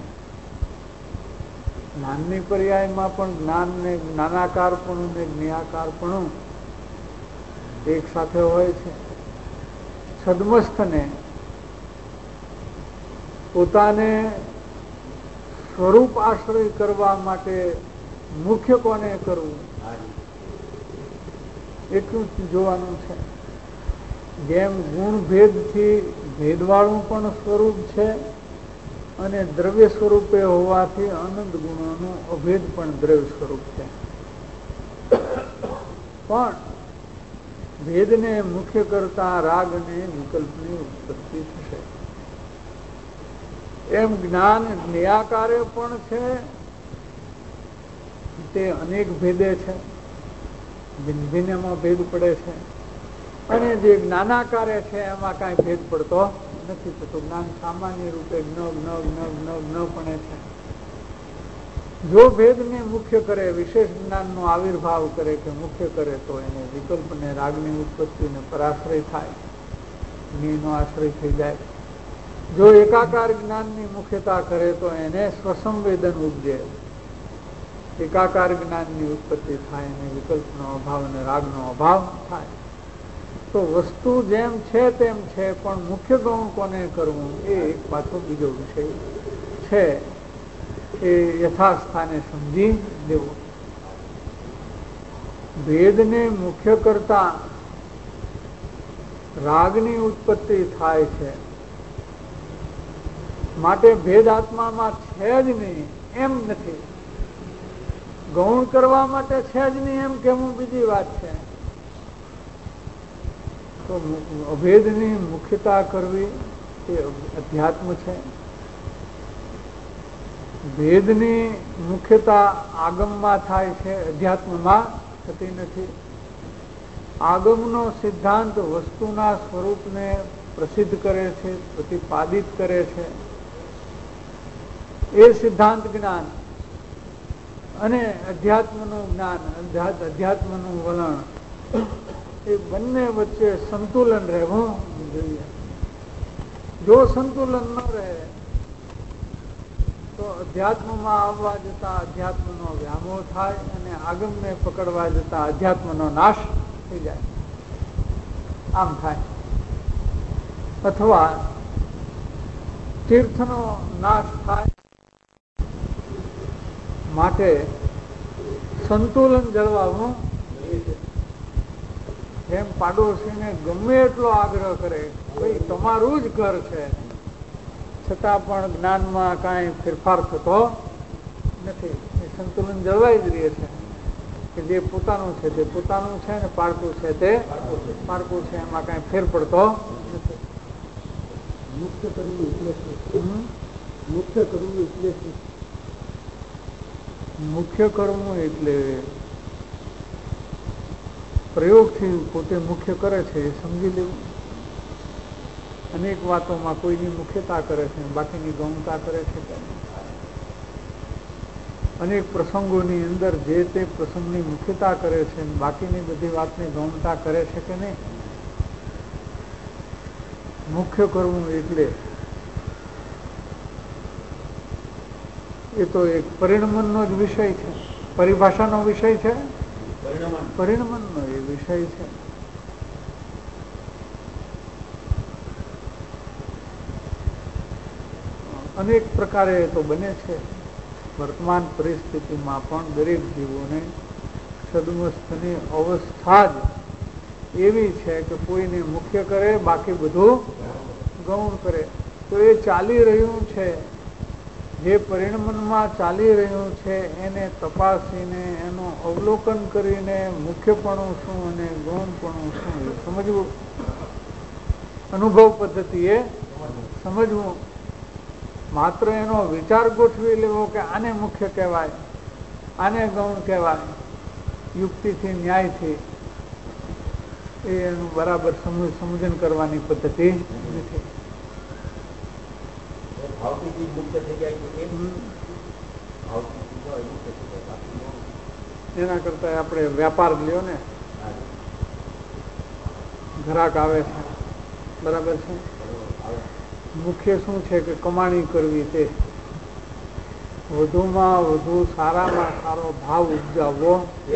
જ્ઞાનની પર્યાયમાં પણ જ્ઞાન ને જ્ઞાનાકાર પણ ને જ્ઞેયાકાર પણ એક સાથે હોય છે. સદમસ્તને પોતાને સ્વરૂપ આશ્રય કરવા માટે મુખ્ય કોને કરવું એટલું જોવાનું છે. જેમ ગુણ ભેદથી ભેદવાળું પણ સ્વરૂપ છે અને દ્રવ્ય સ્વરૂપે હોવાથી અનંત ગુણોનું અભેદ પણ દ્રવ્ય સ્વરૂપ છે. પણ ભેદને મુખ્ય કરતા રાગ અને વિકલ્પની ઉત્પત્તિ થશે. એમ જ્ઞાન જ્ઞેયાકારે પણ છે તે અનેક ભેદે છે, ભિન્ન ભિન્ન એમાં ભેદ પડે છે, અને જે જ્ઞાનાકારે છે એમાં કાંઈ ભેદ પડતો નથી થતો. જ્ઞાન સામાન્ય રૂપે ન પણ છે. જો ભેદને મુખ્ય કરે, વિશેષ જ્ઞાનનો આવિર્ભાવ કરે કે મુખ્ય કરે, તો એને વિકલ્પને, રાગની ઉત્પત્તિને પરાશ્રય થાય, જ્ઞેયનો આશ્રય થઈ જાય. જો એકાકાર જ્ઞાનની મુખ્યતા કરે તો એને સ્વસંવેદન ઉપજે, એકાકાર જ્ઞાનની ઉત્પત્તિ થાય અને વિકલ્પનો અભાવ અને રાગનો અભાવ થાય. તો વસ્તુ જેમ છે તેમ છે, પણ મુખ્ય ગૌણ કોને કરવું એ એક પાછો બીજો વિષય છે, એ યથાસ્થાને સમજી લેવો. ભેદને મુખ્ય કરતા રાગની ઉત્પત્તિ થાય છે, માટે ભેદ આત્મામાં છે જ નહીં એમ નથી. ગૌણ કરવા માટે છે જ નહીં એમ કેવું બીજી વાત છે. તો અભેદની મુખ્યતા કરવી એ અધ્યાત્મ છે. ભેદની મુખ્યતા આગમમાં થાય છે, અધ્યાત્મમાં થતી નથી. આગમનો સિદ્ધાંત વસ્તુના સ્વરૂપને પ્રસિદ્ધ કરે છે, પ્રતિપાદિત કરે છે. એ સિદ્ધાંત જ્ઞાન અને અધ્યાત્મનું જ્ઞાન, અધ્યાત્મનું વલણ, એ બંને વચ્ચે સંતુલન રહેવું જોઈએ. જો સંતુલન ન રહે તો અધ્યાત્મમાં આવવા જતા અધ્યાત્મનો વ્યામોહ થાય અને આગમને પકડવા જતા અધ્યાત્મનો નાશ થઈ જાય. આમ થાય. અથવા તીર્થનો નાશ થાય. માટે સંતુલન જળવાવું. જેમ પાડોશીને ગમે એટલો આગ્રહ કરે, ભાઈ તમારું જ ઘર છે, છતાં પણ જ્ઞાનમાં કાંઈ ફેરફાર થતો નથી. એ સંતુલન જળવાઈ જ રહે છે કે જે પોતાનું છે તે પોતાનું છે ને પારકું છે તે પારકું છે, એમાં કાંઈ ફેર પડતો નથી. મુખ્ય કરવું એટલે મુખ્ય કરવું એટલે મુખ્ય કરવું એટલે પ્રયોગથી પોતે મુખ્ય કરે છે એ સમજી લેવું. અનેક વાતોમાં કોઈની મુખ્યતા કરે છે, બાકીની ગૌણતા કરે છે. અનેક પ્રસંગોની અંદર જે તે પ્રસંગની મુખ્યતા કરે છે, બાકીની બધી વાતની ગૌણતા કરે છે કે નહીં. મુખ્ય કરવું એટલે એ તો એક પરિણમનનો જ વિષય છે, પરિભાષાનો વિષય છે, પરિણમનનો એ વિષય છે. અનેક પ્રકારે તો બને છે. વર્તમાન પરિસ્થિતિમાં પણ દરેક જીવોને સદમસ્તની અવસ્થા જ એવી છે કે કોઈને મુખ્ય કરે, બાકી બધું ગૌણ કરે. તો એ ચાલી રહ્યું છે, જે પરિણમનમાં ચાલી રહ્યું છે એને તપાસીને એનું અવલોકન કરીને મુખ્યપણું શું અને ગૌણપણું શું એ સમજવું. અનુભવ પદ્ધતિએ સમજવું. માત્ર એનો વિચાર ગોઠવી લેવો કે આને મુખ્ય કહેવાય, આને ગૌણ કહેવાય, યુક્તિથી ન્યાયથી એ એનું બરાબર સમજન કરવાની પદ્ધતિ નથી. એના કરતા આપણે વ્યાપાર લ્યો ને, ગ્રાહક આવે છે, બરાબર છે. મુખ્ય શું છે કે કમાણી કરવી, તે વધુમાં વધુ સારામાં સારો ભાવ ઉપજાવવો.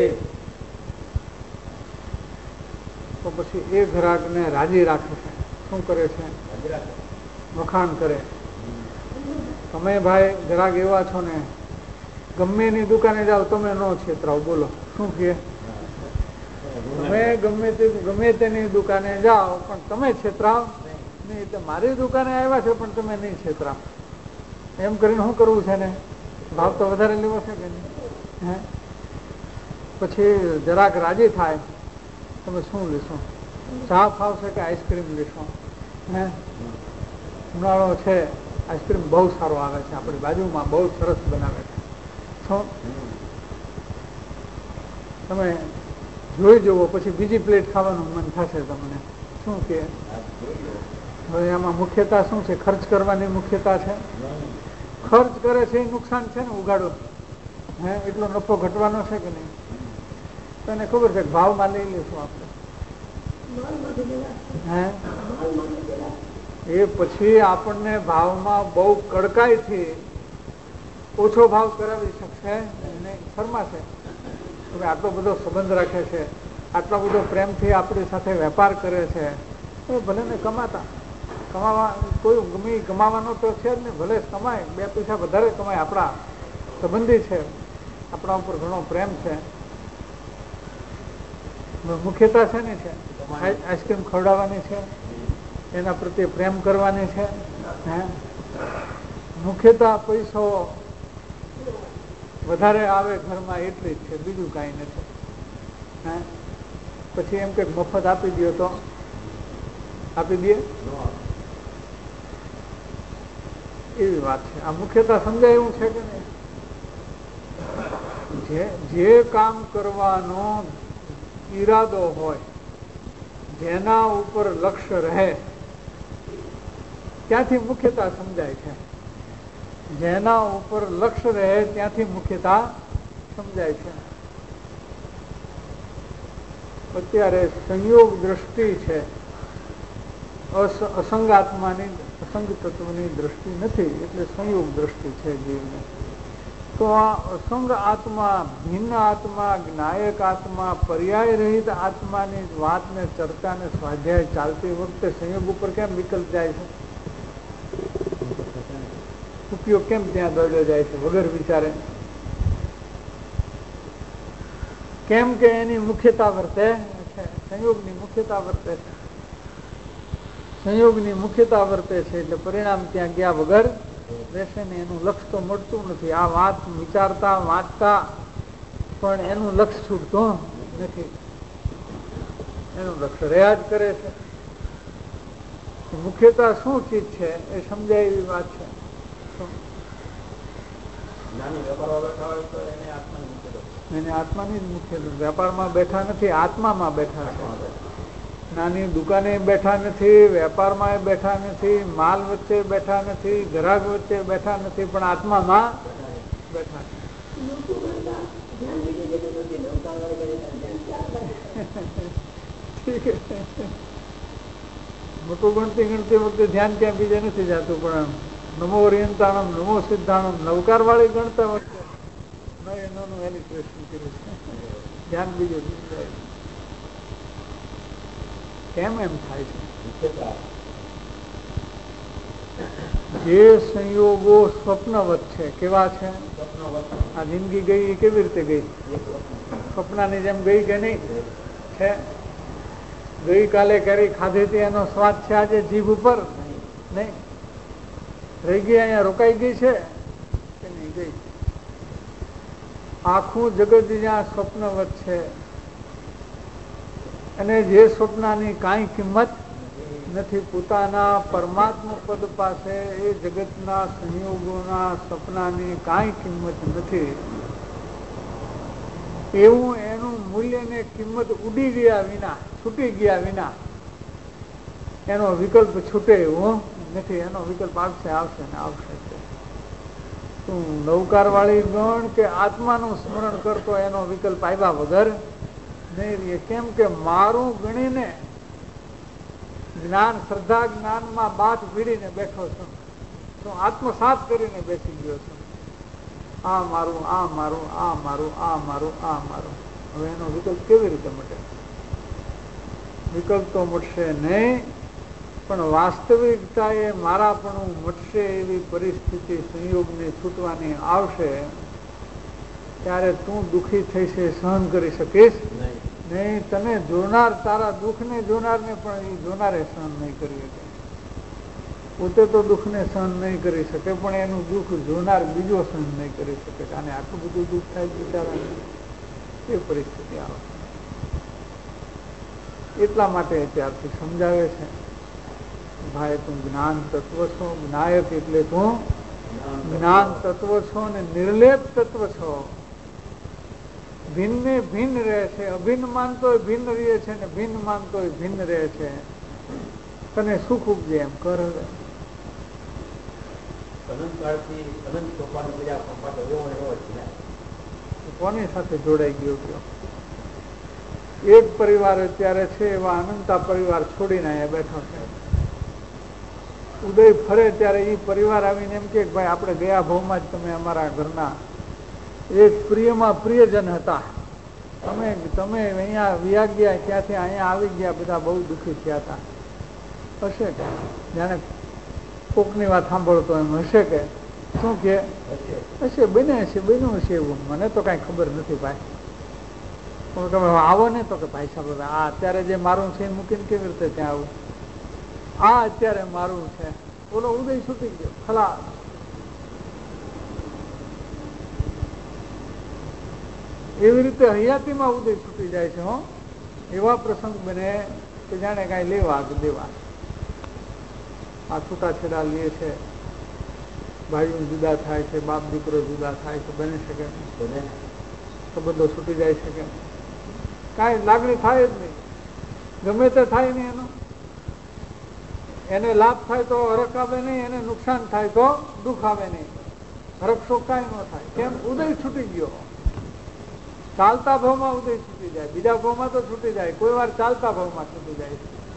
તો પછી એ ગ્રાહકને રાજી રાખે છે. શું કરે છે? વખાણ કરે. તમે ભાઈ ગ્રાહક એવા છો ને, ગમે એની દુકાને જાઓ તમે ન છેતરાવ. બોલો શું કહે? તમે ગમે તેની દુકાને જાઓ પણ તમે છેતરાવ નહીં. એટલે મારી દુકાને આવ્યા છે પણ તમે નહીં છેતરાવ. એમ કરીને શું કરવું છે ને? ભાવ તો વધારે લેવો છે કે નહીં? હે પછી જરાક રાજી થાય. તમે શું લેશો? ચા ફાવશે કે આઈસ્ક્રીમ લેશો? હે ઉનાળો છે, આઈસ્ક્રીમ બહુ સારો આવે છે, આપણી બાજુમાં બહુ સરસ બનાવે છે. શું તમે જોઈ જુઓ, પછી બીજી પ્લેટ ખાવાનું મન થશે તમને. શું કે હવે આમાં મુખ્યતા શું છે? ખર્ચ કરવાની મુખ્યતા છે. ખર્ચ કરે છે એ નુકસાન છે ને ઉગાડો, હે એટલો નફો ઘટવાનો છે કે નહીં? તને ખબર છે ભાવમાં લઈ લઈશું આપણે, હે એ પછી આપણને ભાવમાં બહુ કડકાઈથી ઓછો ભાવ કરાવી શકશે નહીં. ફરમાશે હવે આટલો બધો સંબંધ રાખે છે, આટલો બધો પ્રેમથી આપણી સાથે વેપાર કરે છે, એ ભલે ને કમાવા કોઈ ગમે કમાવાનો તો છે જ ને, ભલે કમાય 2 પૈસા વધારે કમાય, આપણા સંબંધી છે, આપણા ઉપર ઘણો પ્રેમ છે. મુખ્યતા છે ને છે આઈસ્ક્રીમ ખવડાવવાની છે, એના પ્રત્યે પ્રેમ કરવાની છે. હે મુખ્યતા પૈસો વધારે આવે ઘરમાં એટલી જ છે, બીજું કાંઈ નથી. હે પછી એમ કે મફત આપી દો તો આપી દે, એવી વાત છે. આ મુખ્યતા સમજાય એવું છે કે નહીં? જે કામ કરવાનો ઈરાદો હોય, જેના ઉપર લક્ષ્ય રહે, ત્યાંથી મુખ્યતા સમજાય છે. જેના ઉપર લક્ષ્ય રહે ત્યાંથી મુખ્યતા સમજાય છે. અત્યારે સંયોગ દ્રષ્ટિ છે, અસંગાત્માની અસંગ તત્વની દ્રષ્ટિ નથી, એટલે સંયોગ દ્રષ્ટિ છે જીવને. તો આ અસંગ આત્મા, ભિન્ન આત્મા, જ્ઞાયક આત્મા, પર્યાય રહિત આત્માની વાતને, ચર્ચાને, સ્વાધ્યાય ચાલતી વખતે સંયોગ ઉપર કેમ વિકલ્પ જાય છે? ઉપયોગ કેમ ત્યાં દોડ્યો જાય છે વગર વિચારે? કેમ કે એની મુખ્યતા વર્તે છે, સંયોગની મુખ્યતા વર્તે છે. સંયોગની મુખ્યતા વર્તે છે એટલે પરિણામ ત્યાં ગયા વગર રહેશે ને. એનું લક્ષ્ય તો મળતું નથી. આ વાત વિચારતા વાંચતા પણ એનું લક્ષ્ય છૂટતું નથી, એનું લક્ષ્ય રહ્યા જ કરે છે. મુખ્યતા શું ચીજ છે એ સમજાય એવી વાત છે. એને આત્માની જ મુખ્ય, વેપારમાં બેઠા નથી, આત્મામાં બેઠા છે. નાની દુકાને બેઠા નથી, વેપારમાં બેઠા નથી, માલ વચ્ચે બેઠા નથી, ગ્રાહક વચ્ચે બેઠા નથી, પણ આત્મામાં બેઠા છે. મોટું ગણતી વખતે ધ્યાન ક્યાં બીજે નથી જતું, પણ નમો ઓરિયંતાણમ, નમો સિદ્ધાણમ, નવકાર વાળી ગણતા વખતે એનું એલિબ્રેશન કર્યું છે, ધ્યાન બીજું જાય. કેમ એમ થાય છે? જે સંયોગો સ્વપ્નવત છે, કેવા છે? આ જિંદગી ગઈ કેવી રીતે ગઈ? સ્વપ્નાની જેમ ગઈ કે નહીં? છે. ગઈકાલે કેરી ખાધી હતી એનો સ્વાદ છે આજે જીભ ઉપર? નહીં. રહી ગઈ, અહીંયા રોકાઈ ગઈ છે કે નહીં ગઈ? આખું જગત જ્યાં સ્વપ્નવત છે, અને જે સ્વપ્નની કાંઈ કિંમત નથી, પોતાના પરમાત્મા પદ પાસે એ જગતના સંયોગોના સપનાની કાંઈ કિંમત નથી. એવું એનું મૂલ્ય ને કિંમત ઉડી ગયા વિના, છૂટી ગયા વિના એનો વિકલ્પ છૂટે એવું નથી. એનો વિકલ્પ આવશે ને આવશે. તું નવકાર વાળી ગણ કે આત્માનું સ્મરણ કરતો એનો વિકલ્પ આવ્યા વગર નહીં રહે. કેમ કે મારું ગણીને જ્ઞાન, શ્રદ્ધા જ્ઞાનમાં બાથ ભીડીને બેઠો છું, હું આત્મસાત કરીને બેસી ગયો છું. આ મારું, આ મારું, આ મારું, આ મારું, આ મારું. હવે એનો વિકલ્પ કેવી રીતે મટે? વિકલ્પ તો મટશે નહીં, પણ વાસ્તવિકતા એ મારાપણું મટશે એવી પરિસ્થિતિ સંયોગની છૂટવાની આવશે ત્યારે તું દુઃખી થઈશે, સહન કરી શકીશ નહીં. તને જોનાર, તારા દુઃખને જોનારને પણ એ જોનારે સહન નહીં કરી શકે. પોતે તો દુઃખને સહન નહીં કરી શકે, પણ એનું દુઃખ જોનાર બીજો સહન નહીં કરી શકે. અને આટલું બધું દુઃખ થાય બિચારાને, એ પરિસ્થિતિ આવે. એટલા માટે ત્યારથી સમજાવે છે, ભાઈ તું જ્ઞાન તત્વ છો, જ્ઞાયક એટલે તું જ્ઞાન તત્વ છો ને નિર્લેપ તત્વ છો. ભિન્ને ભિન્ન રહે છે, અભિન્ન માનતો ભિન્ન રહે છે ને ભિન્ન માનતો ભિન્ન રહે છે. તને સુખ ઉપજે એમ કર. હવે કોની સાથે જોડાઈ ગયો કયો? એક પરિવાર અત્યારે છે એવા અનંતા પરિવાર છોડીને અહીંયા બેઠો છે. ઉદય ફરે ત્યારે એ પરિવાર આવીને એમ કે ભાઈ આપણે ગયા ભાવમાં જ તમે અમારા ઘરના એક પ્રિયમાં પ્રિયજન હતા, તમે અહીંયા વ્યા ગયા, ત્યાંથી અહીંયા આવી ગયા, બધા બહુ દુઃખી થયા હતા. હશે કે જાણે કોકની વાત સાંભળતો એમ હશે કે શું કે હશે, બન્યું હશે એવું, મને તો કાંઈ ખબર નથી ભાઈ. તમે આવો ને તો કે ભાઈ સાહેબ આ અત્યારે જે મારું છે એ મૂકીને કેવી રીતે ત્યાં આવું? આ અત્યારે મારું છે. બોલો ઉદય છૂટી ગયો ખલા. એવી રીતે હયાતીમાં ઉદય છૂટી જાય છે. હો, એવા પ્રસંગ બને કે જાણે કાંઈ લેવા કે દેવા. આ છૂટાછેડા લે છે, ભાઈઓ જુદા થાય છે, બાપ દીકરો જુદા થાય છે, બની શકે સંબંધો છૂટી જાય છે, કાંઈ લાગણી થાય જ નહીં, ગમે તે થાય નહીં. એને લાભ થાય તો હરખ આવે નહીં, એને નુકસાન થાય તો દુઃખ આવે નહીં. હરખ શોખ કાંઈ ન થાય. કેમ? ઉદય છૂટી ગયો. ચાલતા ભાવમાં ઉદય છૂટી જાય, બીજા ભાવમાં તો છૂટી જાય, કોઈ વાર ચાલતા ભાવમાં છૂટી જાય.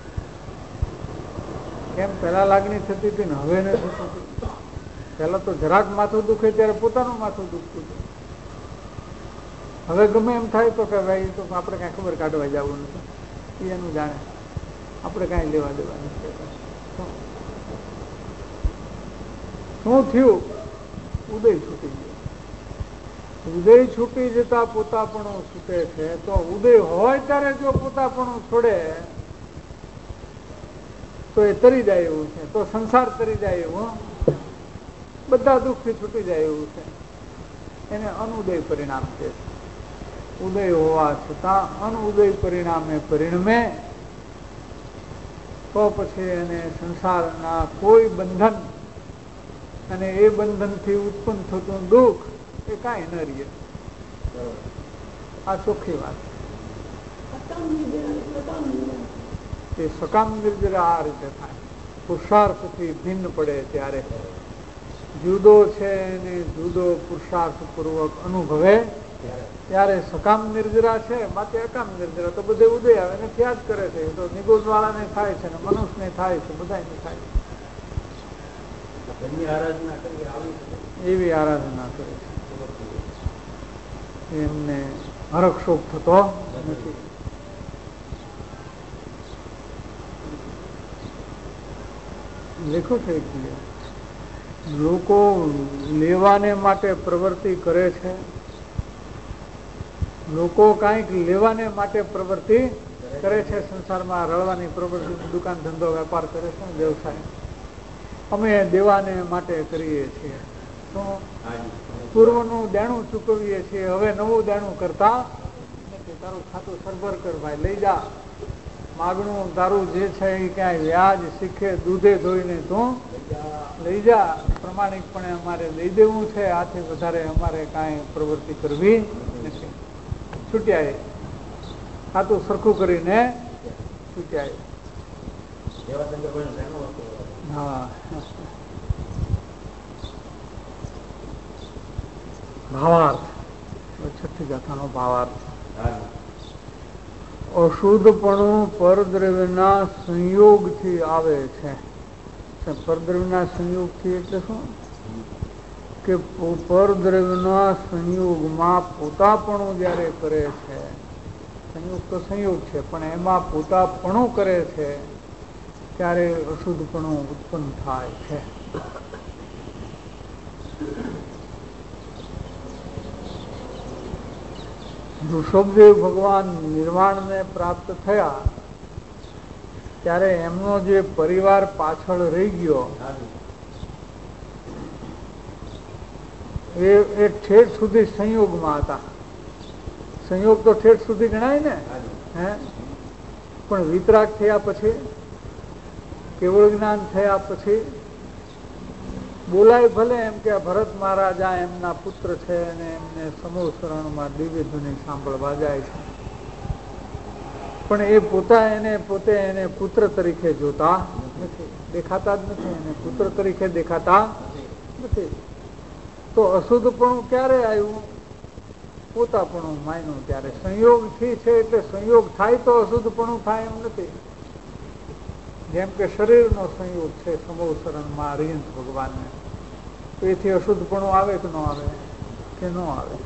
કેમ? પેલા લાગણી થતી હતી ને હવે નથી થતી. પેલા તો જરાક માથું દુખે ત્યારે પોતાનું માથું દુખતું હતું. હવે ગમે એમ થાય તો કે ભાઈ તો આપણે કાંઈ ખબર કાઢવા જવું નથી, એનું જાણે, આપણે કાંઈ લેવા દેવા નથી. શું થયું? ઉદય છૂટી ગયો. ઉદય છૂટી જતા પોતાપણું છૂટે છે. તો ઉદય હોય ત્યારે જો પોતાપણું છોડે તો એ તરી જાય એવું છે, તો સંસાર તરી જાય એવું, બધા દુઃખથી છૂટી જાય એવું છે. એને અનુદય પરિણામ છે. ઉદય હોવા છતાં અનુદય પરિણામે પરિણમે તો પછી એને સંસારના કોઈ બંધન અને એ બંધનથી ઉત્પન્ન થતું દુઃખ એ કાંઈ ન રહે. આ ચોખ્ખી વાત. એ સકામ નિર્જરા આ રીતે થાય. પુરુષાર્થથી ભિન્ન પડે ત્યારે જુદો છે એને જુદો પુરુષાર્થ પૂર્વક અનુભવે ત્યારે સકામ નિર્જરા છે, બાકી અકામ નિર્જરા તો બધે ઉદય આવે ને ત્યાં જ કરે છે. તો નિગોજ વાળાને થાય છે ને મનુષ્યને થાય છે, બધાને થાય છે. એવી આરાધના કરે છે, એમને હરખ શોક થતો નથી. લેખો છે લોકો લેવાને માટે પ્રવૃત્તિ કરે છે, લોકો કાંઈક લેવાને માટે પ્રવૃત્તિ કરે છે, સંસારમાં રળવાની પ્રવૃત્તિ, દુકાન ધંધો વેપાર કરે છે, વ્યવસાય. અમે દેવાને માટે કરીએ છીએ. શું? પૂર્વનું દેણું ચૂકવીએ છીએ, હવે નવું દેણું કરતા નથી. તારું ખાતું સરભર કર ભાઈ, લઈ જા. માગણું તારું જે છે એ ક્યાંય વ્યાજ શીખે દૂધે ધોઈને તું લઈ જા. પ્રમાણિકપણે અમારે લઈ દેવું છે, આથી વધારે અમારે કાંઈ પ્રવૃત્તિ કરવી નથી. છૂટ્યા, ખાતું સરખું કરીને છૂટ્યા. હા, ભાવાર્થ, છઠ્ઠી ગાથાનો ભાવાર્થ. અશુદ્ધપણું પરદ્રવ્યના સંયોગથી આવે છે. પરદ્રવ્યના સંયોગથી એટલે શું? કે પરદ્રવ્યના સંયોગમાં પોતાપણું જયારે કરે છે, સંયોગ તો સંયોગ છે પણ એમાં પોતાપણું કરે છે ત્યારે અશુદ્ધપણું ઉત્પન્ન થાય છે. ઋષભદેવ ભગવાન નિર્વાણને પ્રાપ્ત થયા ત્યારે એમનો જે પરિવાર પાછળ રહી ગયો એ ઠેઠ સુધી સંયોગમાં હતા. સંયોગ તો ઠેઠ સુધી ગણાય ને, હે? પણ વિતરાગ થયા પછી, કેવળ જ્ઞાન થયા પછી બોલાય ભલે એમ કે ભરત મહારાજા એમના પુત્ર છે અને એમને સમૂહ શરણમાં દિવ્ય ધુની સાંભળવા જાય છે, પણ એ પોતે એને પુત્ર તરીકે જોતા નથી, દેખાતા જ નથી, એને પુત્ર તરીકે દેખાતા નથી. તો અશુદ્ધપણું ક્યારે આવ્યું? પોતાપણું માન્યું ત્યારે. સંયોગથી છે એટલે સંયોગ થાય તો અશુદ્ધપણું થાય એમ નથી. જેમ કે શરીરનો સંયોગ છે સમૂહ શરણમાં અરિહંત ભગવાનને, તો એથી અશુદ્ધપણું આવે કે ન આવે? કે ન આવે.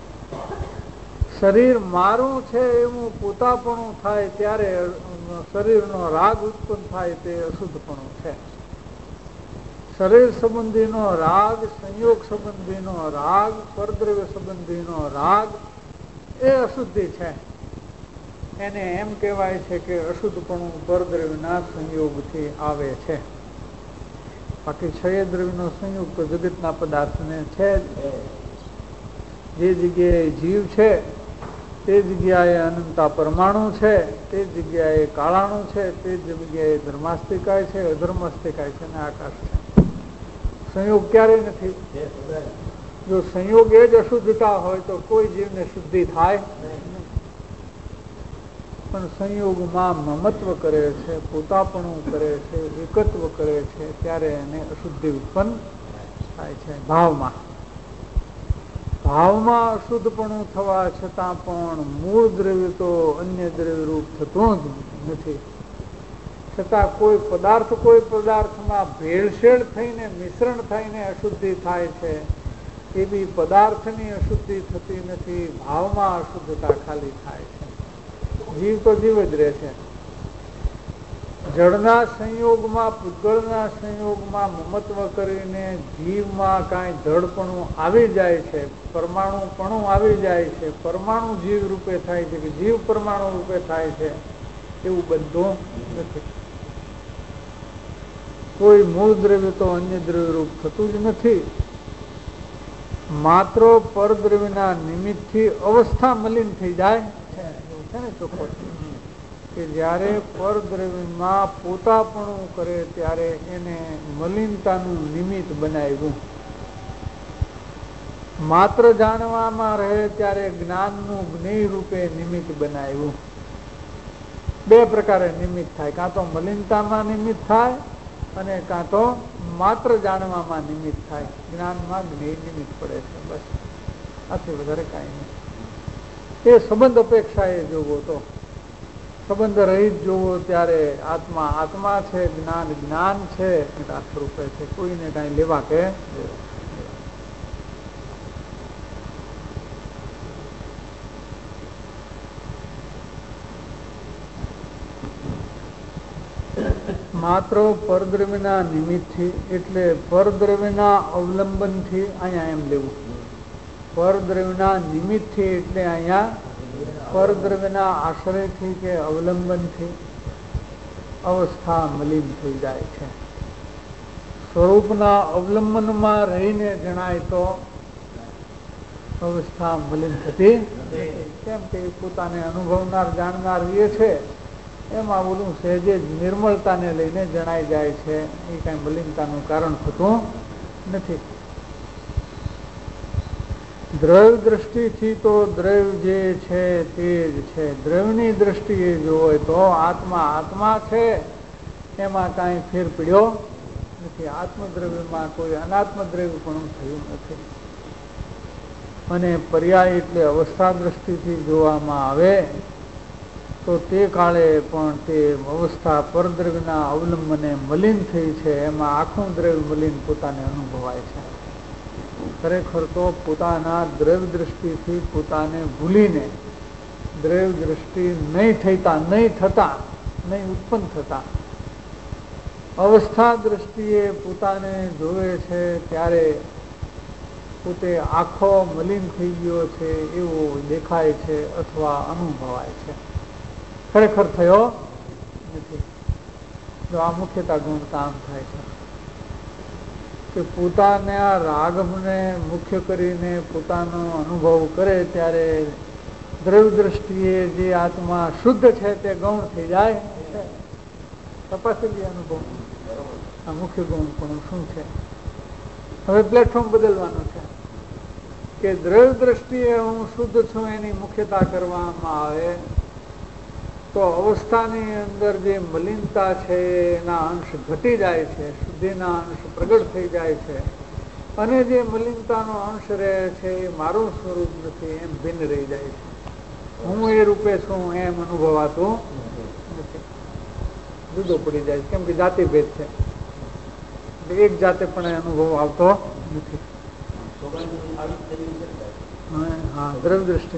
શરીર મારું છે એવું પોતાપણું થાય ત્યારે શરીરનો રાગ ઉત્પન્ન થાય તે અશુદ્ધપણું છે. શરીર સંબંધીનો રાગ, સંયોગ સંબંધીનો રાગ, પરદ્રવ્ય સંબંધીનો રાગ એ અશુદ્ધિ છે. એને એમ કહેવાય છે કે અશુદ્ધપણું પરદ્રવ્યના સંયોગથી આવે છે. બાકી ક્ષય દ્રવ્યનો સંયોગ તો જગતના પદાર્થને છે જ. જે જગ્યાએ જીવ છે તે જગ્યાએ અનંતા પરમાણુ છે, તે જગ્યાએ કાળાણું છે, તે જગ્યાએ ધર્માસ્તિકાય છે, અધર્માસ્તિકાય છે અને આકાશ છે. સંયોગ ક્યારેય નથી. જો સંયોગ એ જ અશુદ્ધતા હોય તો કોઈ જીવને શુદ્ધિ થાય નહીં. પણ સંયોગમાં મમત્વ કરે છે, પોતાપણું કરે છે, એકત્વ કરે છે, ત્યારે એને અશુદ્ધિ ઉત્પન્ન થાય છે. ભાવમાં અશુદ્ધપણું થવા છતાં પણ મૂળ દ્રવ્ય તો અન્ય દ્રવ્ય રૂપ થતું જ નથી. છતાં કોઈ પદાર્થમાં ભેળસેળ થઈને મિશ્રણ થઈને અશુદ્ધિ થાય છે, એવી પદાર્થની અશુદ્ધિ થતી નથી. ભાવમાં અશુદ્ધતા ખાલી થાય છે. જીવ તો જીવ જ રહે છે. જળના સંયોગમાં, પૂતગળના સંયોગમાં મમત્વ કરીને જીવમાં કાંઈ જળપણું આવી જાય છે, પરમાણુપણું આવી જાય છે, પરમાણુ જીવ રૂપે થાય છે કે જીવ પરમાણુ રૂપે થાય છે, એવું બધું નથી. કોઈ મૂળ દ્રવ્ય તો અન્ય દ્રવ્ય રૂપ થતું જ નથી. માત્ર પરદ્રવ્યના નિમિત્તથી અવસ્થા મલિન થઈ જાય છે. એવું છે ને ચોખ્ખો કે જ્યારે પરદ્રવ્યમાં પોતાપણું કરે ત્યારે એને મલિનતાનું નિમિત્ત બનાવ્યું. માત્ર જાણવામાં રહે ત્યારે જ્ઞાનનું જ્ઞેય રૂપે નિમિત્ત બનાવ્યું. બે પ્રકારે નિમિત્ત થાય, કાં તો મલિનતામાં નિમિત્ત થાય અને કાં તો માત્ર જાણવામાં નિમિત્ત થાય. જ્ઞાનમાં જ્ઞેય નિમિત્ત પડે છે, બસ. આથી વધારે કાંઈ નહીં. એ સંબંધ અપેક્ષા એ જોવો તો સંબંધ રહિત જોવો ત્યારે આત્મા છે, જ્ઞાન છે, આ સ્વરૂપે છે. કોઈને કાંઈ લેવા કે માત્ર પરદ્રવ્યના નિમિત્તથી, એટલે પરદ્રવ્યના અવલંબનથી, અહીંયા એમ લેવું. પરદ્રવ્યના નિમિત્તથી એટલે અહીંયા પરદ્રવ્યના આશ્રયથી કે અવલંબનથી અવસ્થા મલિન થઈ જાય છે. સ્વરૂપના અવલંબનમાં રહીને જણાય તો અવસ્થા મલિન થતી. કેમ કે પોતાને અનુભવનાર જાણનાર એ છે, એમાં બોલું સહેજે નિર્મળતાને લઈને જણાઈ જાય છે. એ કઈ મલિનતાનું કારણ થતું નથી. દ્રવ્ય દ્રષ્ટિથી તો દ્રવ્ય જે છે તે જ છે. દ્રવ્યની દ્રષ્ટિએ જોવે તો આત્મા છે, એમાં કાંઈ ફેર પડ્યો નથી. આત્મદ્રવ્યમાં કોઈ અનાત્મ દ્રવ્ય પણ થયું નથી. અને પર્યાય એટલે અવસ્થા દ્રષ્ટિથી જોવામાં આવે તો તે કાળે પણ તે અવસ્થા પરદ્રવ્યના અવલંબને મલિન થઈ છે. એમાં આખું દ્રવ્ય મલિન પોતાને અનુભવાય છે. ખરેખર તો પોતાના દ્રવ્ય દ્રષ્ટિથી પોતાને ભૂલીને, દ્રવ્ય દ્રષ્ટિ નહીં ઉત્પન્ન થતા અવસ્થા દ્રષ્ટિએ પોતાને જોવે છે ત્યારે પોતે આખો મલિન થઈ ગયો છે એવો દેખાય છે અથવા અનુભવાય છે. ખરેખર થયો નથી. જો આ મુખ્યતા ગુણતા આમ થાય છે કે પોતાના રાગને મુખ્ય કરીને પોતાનો અનુભવ કરે ત્યારે દ્રવ્ય દ્રષ્ટિએ જે આત્મા શુદ્ધ છે તે ગૌણ થઈ જાય છે. તપાસેલી અનુભવ આ મુખ્ય ગુણ પણ શું છે? હવે પ્લેટફોર્મ બદલવાનું છે કે દ્રવ્ય દ્રષ્ટિએ હું શુદ્ધ છું એની મુખ્યતા કરવામાં આવે તો અવસ્થાની અંદર જે મલિનતા છે એના અંશ ઘટી જાય છે, શુદ્ધિના અંશ પ્રગટ થઈ જાય છે, અને જે મલિનતાનો અંશ રહે છે એ મારું સ્વરૂપ નથી એમ ભિન્ન રહી જાય છે. હું એ રૂપે છું એમ અનુભવાતું નથી, જુદો પડી જાય છે. કેમ કે જાતિ ભેદ છે, એક જાતે પણ અનુભવ આવતો નથી. હા, દ્રવ્ય દ્રષ્ટિ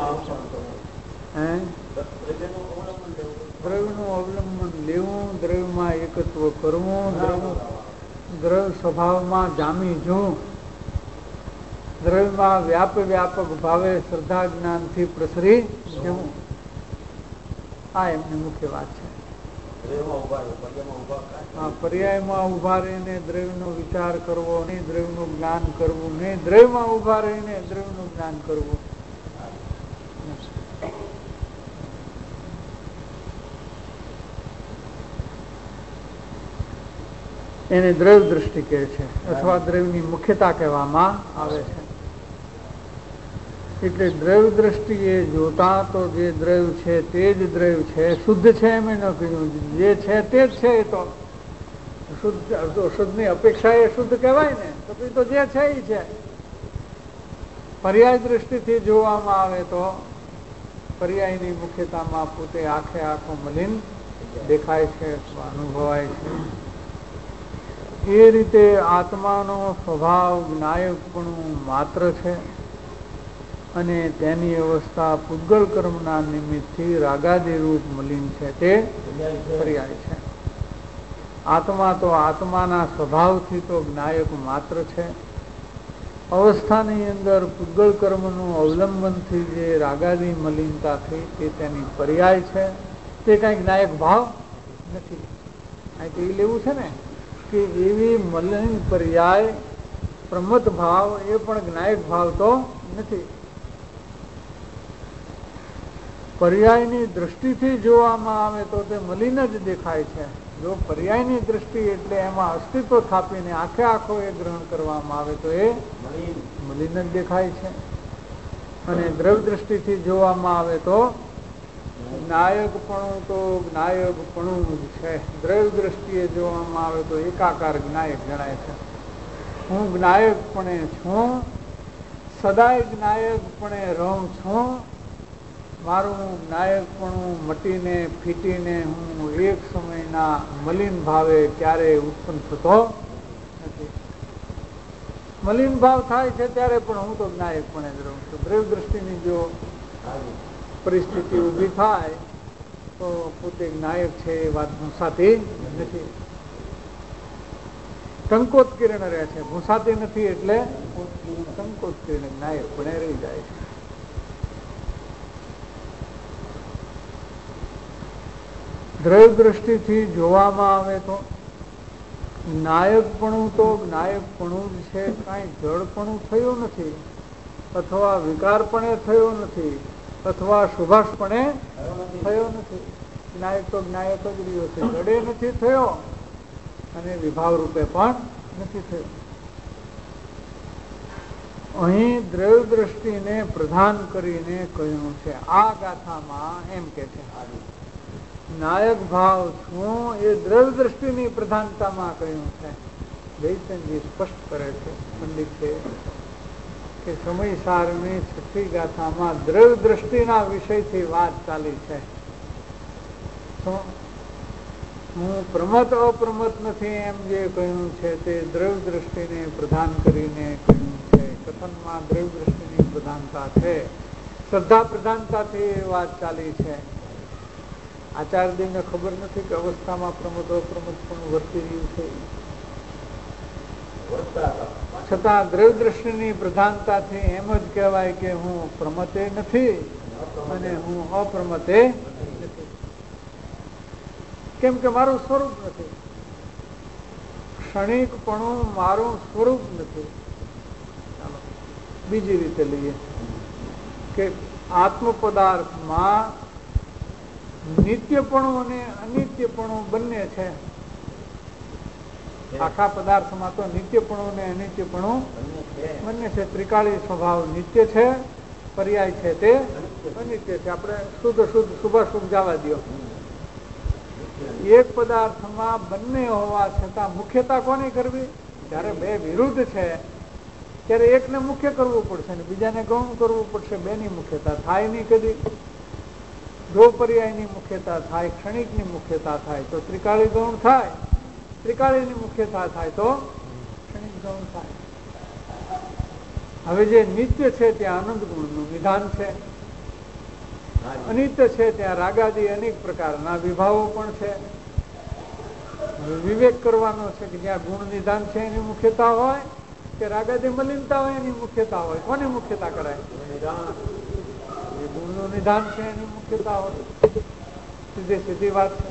દ્રવ્યનું અવલંબન લેવું, દ્રવ્યમાં એકત્વ કરવું, દ્રવ્ય સ્વભાવમાં જામી જવું, દ્રવ્યમાં વ્યાપક ભાવે શ્રદ્ધા જ્ઞાનથી પ્રસરી જવું, આ એમની મુખ્ય વાત છે. પર્યાયમાં ઉભા રહીને દ્રવ્યનો વિચાર કરવો નહીં, દ્રવ્યનું જ્ઞાન કરવું નહીં, દ્રવ્યમાં ઉભા રહીને દ્રવ્યનું જ્ઞાન કરવું. એને દ્રવ્ય દ્રષ્ટિ કહે છે, અથવા દ્રવ્યની મુખ્યતા કહેવામાં આવે છે. એટલે દ્રવ્ય દ્રષ્ટિએ જોતા તો જે દ્રવ્ય છે તે જ દ્રવ્ય છે, શુદ્ધ છે એમ ન કહ્યું, જે છે તે જ છે. એ તો શુદ્ધની અપેક્ષા એ શુદ્ધ કહેવાય ને, તો જે છે એ છે. પર્યાય દ્રષ્ટિથી જોવામાં આવે તો પર્યાયની મુખ્યતામાં પોતે આખે આખો મલિન દેખાય છે, અનુભવાય છે. એ રીતે આત્માનો સ્વભાવ જ્ઞાયકપણું માત્ર છે, અને તેની અવસ્થા પૂગલ કર્મના નિમિત્તથી રાગાદી રૂપ મલિન છે તે પર્યાય છે. આત્મા તો આત્માના સ્વભાવથી તો જ્ઞાયક માત્ર છે. અવસ્થાની અંદર પૂગલ કર્મનું અવલંબનથી જે રાગાદી મલિનતા થઈ તે તેની પર્યાય છે, તે કઈ જ્ઞાયક ભાવ નથી. અહીં તો એ લેવું છે ને કે એવી મલિન પર્યાય પ્રમત ભાવ એ પણ જ્ઞાયક ભાવ તો નથી. પર્યાયની દ્રષ્ટિથી જોવામાં આવે તો તે મલિન જ દેખાય છે. જો પર્યાયની દ્રષ્ટિ એટલે એમાં અસ્તિત્વ સ્થાપીને આખે આખો એ ગ્રહણ કરવામાં આવે તો એ મલિન જ દેખાય છે. અને દ્રવ્ય દ્રષ્ટિથી જોવામાં આવે તો જ્ઞાયકપણું તો જ્ઞાયકપણું જ છે. દ્રવ્ય દ્રષ્ટિએ જોવામાં આવે તો એકાકાર જ્ઞાયક ગણાય છે. હું જ્ઞાયકપણે છું, સદાય જ્ઞાયકપણે રહું છું. મારું જ્ઞાયકપણું મટીને ફીટીને હું એક સમયના મલિન ભાવે ક્યારેય ઉત્પન્ન થતો નથી. મલિન ભાવ થાય છે ત્યારે પણ હું તો જ્ઞાયકપણે જ રહું છું. દ્રવ્ય દ્રષ્ટિની જો પરિસ્થિતિ ઊભી થાય તો પોતે જ્ઞાયક છે એ વાત ભૂંસાતી નથી. સંકોચ કિરણ રહે છે, ભૂંસાતી નથી એટલે સંકોચ કિરણ જ્ઞાયકપણે રહી જાય છે. દ્રવ્ય દ્રષ્ટિથી જોવામાં આવે તો જ્ઞાયકપણું તો જ્ઞાયકપણું જ છે. કાંઈ જડપણું થયું નથી, અથવા વિકારપણે થયો નથી, અથવા શુભાશપણે થયો નથી. જ્ઞાયક તો જ્ઞાયક જ રહ્યો છે, જડે નથી થયો અને વિભાવ રૂપે પણ નથી થયો. અહીં દ્રવ્ય દ્રષ્ટિને પ્રધાન કરીને કહ્યું છે. આ ગાથામાં એમ કે છે નાયક ભાવ છું એ દ્રવ્ય દ્રષ્ટિની પ્રધાનતામાં કહ્યું છે. દૈતનજી સ્પષ્ટ કરે છે, પંડિત છે કે સમય સારની છઠ્ઠી ગાથામાં દ્રવ્ય દ્રષ્ટિના વિષયથી વાત ચાલી છે. હું પ્રમત અપ્રમત નથી એમ જે કહ્યું છે તે દ્રવ્ય દ્રષ્ટિને પ્રધાન કરીને કહ્યું છે. કથનમાં દ્રવ્ય દ્રષ્ટિની પ્રધાનતા છે, શ્રદ્ધા પ્રધાનતાથી વાત ચાલી છે. આચાર્યદેવને ખબર નથી કે અવસ્થામાં પ્રમત અપ્રમત પણ વર્તી રહ્યું છે, છતાં દ્રવ્ય દ્રષ્ટિની પ્રધાનતાથી એમ જ કહેવાય કે હું પ્રમતે નથી અને હું અપ્રમતે નથી. કેમ કે મારું સ્વરૂપ નથી, ક્ષણિકપણું મારું સ્વરૂપ નથી. બીજી રીતે લઈએ કે આત્મ પદાર્થમાં નિત્યપણું અને અનિત્યપણું બંને છે. આખા પદાર્થમાં તો નિત્યપણું ને અનિત્યપણું બંને છે. ત્રિકાળી સ્વભાવ નિત્ય છે, પર્યાય છે તે અનિત્ય છે. આપણે શુભાશુભ જવા દો. એક પદાર્થમાં બંને હોવા છતાં મુખ્યતા કોની કરવી? જયારે બે વિરુદ્ધ છે ત્યારે એકને મુખ્ય કરવું પડશે ને બીજાને ગૌણ કરવું પડશે. બેની મુખ્યતા થાય નહીં કદી. જો પર્યાયની મુખ્યતા થાય, ક્ષણિકની મુખ્યતા થાય તો ત્રિકાળી ગૌણ થાય, ત્રિકાળીની મુખ્યતા થાય તો ક્ષણિક ગૌણ થાય. હવે જે નિત્ય છે ત્યાં આનંદ ગુણનું નિધાન છે, અનિત્ય છે ત્યાં રાગાદી અનેક પ્રકારના વિભાવો પણ છે. વિવેક કરવાનો છે કે જ્યાં ગુણ નિધાન છે એની મુખ્યતા હોય કે રાગાદી મલિનતા હોય એની મુખ્યતા હોય. કોની મુખ્યતા કરાય? ગુણનું નિધાન છે એની મુખ્યતા હોય. સીધી વાત છે.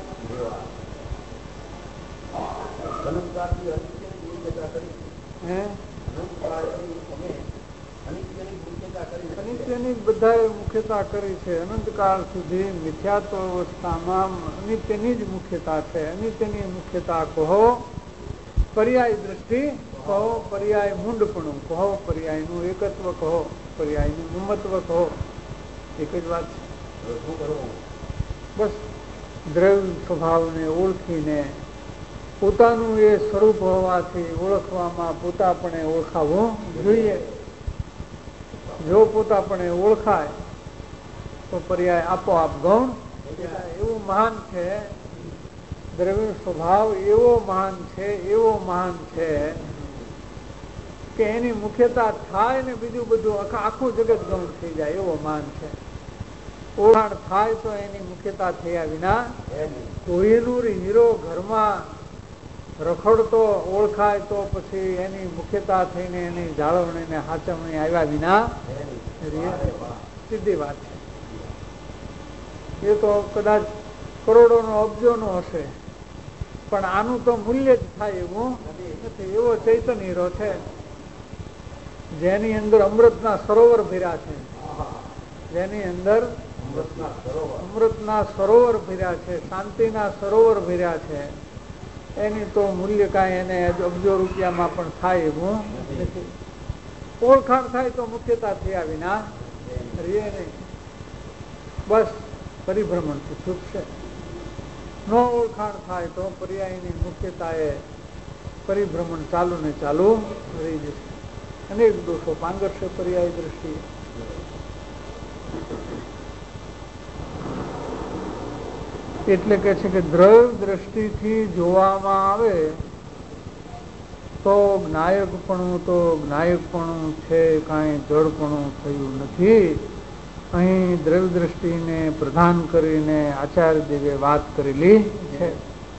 અનિત્યની બધા મુખ્યતા કરી છે. અનંતકાળ સુધી મિથ્યાત્વ અવસ્થામાં અનિત્યની જ મુખ્યતા છે. અનિત્યની મુખ્યતા કહો, પર્યાય દ્રષ્ટિ કહો, પર્યાય મૂંડપણું કહો, પર્યાયનું એકત્વ કહો, પર્યાયનું મમત્વ કહો, એક જ વાત છે. બસ દ્રવ્ય સ્વભાવને ઓળખીને પોતાનું એ સ્વરૂપ હોવાથી ઓળખવામાં પોતાપણે ઓળખાવું જોઈએ. જો પોતાપણે ઓળખાય તો પર્યાય આપોઆપ ગૌણ. એવું મહાન છે દ્રવ્ય સ્વભાવ, એવો મહાન છે કે એની મુખ્યતા થાય ને બીજું બધું આખું જગત ગૌણ થઈ જાય. એવો મહાન છે. ઓળખાણ થાય તો એની મુખ્યતા થયા વિના કોહિનૂર હીરો ઘરમાં રખડતો ઓળખાય તો પછી એની મુખ્યતા થઈને એની જાળવણી ને હાચવણી આવ્યા વિના સીધી વાત છે. એ તો કદાચ કરોડો નો અબજો નો હશે પણ આનું તો મૂલ્ય જ થાય એવું નથી. એવો ચૈતન્ય હીરો છે જેની અંદર અમૃતના સરોવર ભર્યા છે, જેની અંદર અમૃતના સરોવર ભર્યા છે, શાંતિના સરોવર ભર્યા છે. એની તો મૂલ્ય કાંઈ એને અબજો રૂપિયામાં પણ થાય એવું નથી. ઓળખાણ થાય તો મુખ્યતા થયા વિના રે નહીં. બસ પરિભ્રમણથી છૂટશે. ન ઓળખાણ થાય તો પર્યાયની મુખ્યતા એ પરિભ્રમણ ચાલુ ને ચાલુ રહી જશે. અનેક દોષો પાંગરશે પર્યાય દ્રષ્ટિએ. એટલે કે છે કે દ્રવ્ય દ્રષ્ટિથી જોવામાં આવે તો જ્ઞાયકપણું છે, કાંઈ જડપણું થયું નથી. અહીં દ્રવ્ય દ્રષ્ટિને પ્રધાન કરીને આચાર્ય દેવે વાત કરેલી છે.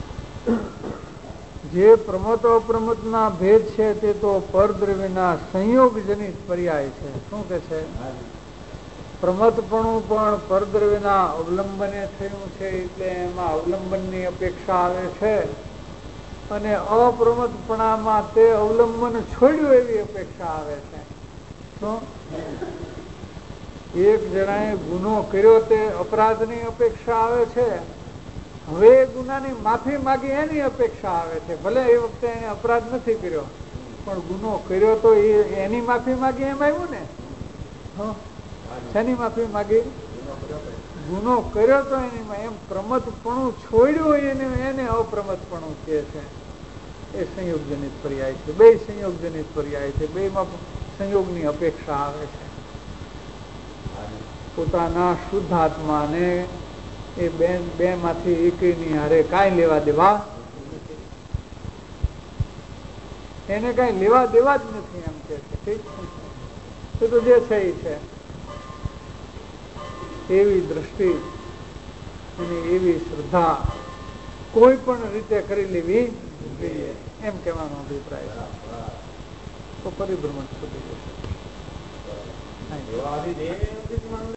જે પ્રમત અપ્રમતના ભેદ છે તે તો પરદ્રવ્યના સંયોગજનિત પર્યાય છે. શું કે છે? પ્રમતપણું પણ પરદ્રવ્યના અવલંબને થયું છે એટલે એમાં અવલંબનની અપેક્ષા આવે છે, અને અપ્રમતપણામાં તે અવલંબન છોડ્યું એવી અપેક્ષા આવે છે. શું? એક જણાએ ગુનો કર્યો તે અપરાધની અપેક્ષા આવે છે, હવે એ ગુનાની માફી માગી એની અપેક્ષા આવે છે. ભલે એ વખતે એને અપરાધ નથી કર્યો પણ ગુનો કર્યો તો એની માફી માગી એમ આવ્યું ને. શેની માફી માગી? ગુનો કર્યો તો એની એમ પ્રમતપણું છોડ્યું એને અપ્રમતપણું કહે છે. એ સંયોગજનિત પર્યાય છે. બે સંયોગજનિત પર્યાય છે. બેમાં સંયોગની અપેક્ષા આવે છે. પોતાના શુદ્ધ આત્માને એ બે માંથી એકની હારે કાંઈ લેવા દેવા, એને કાંઈ લેવા દેવા જ નથી એમ કે છે. ઠીક છે, એ તો જે છે એ છે. એવી દ્રષ્ટિ અને એવી શ્રદ્ધા કોઈ પણ રીતે કરી લેવી જોઈએ એમ કહેવાનો અભિપ્રાય છે. તો પરિભ્રમણ છૂટી જશે.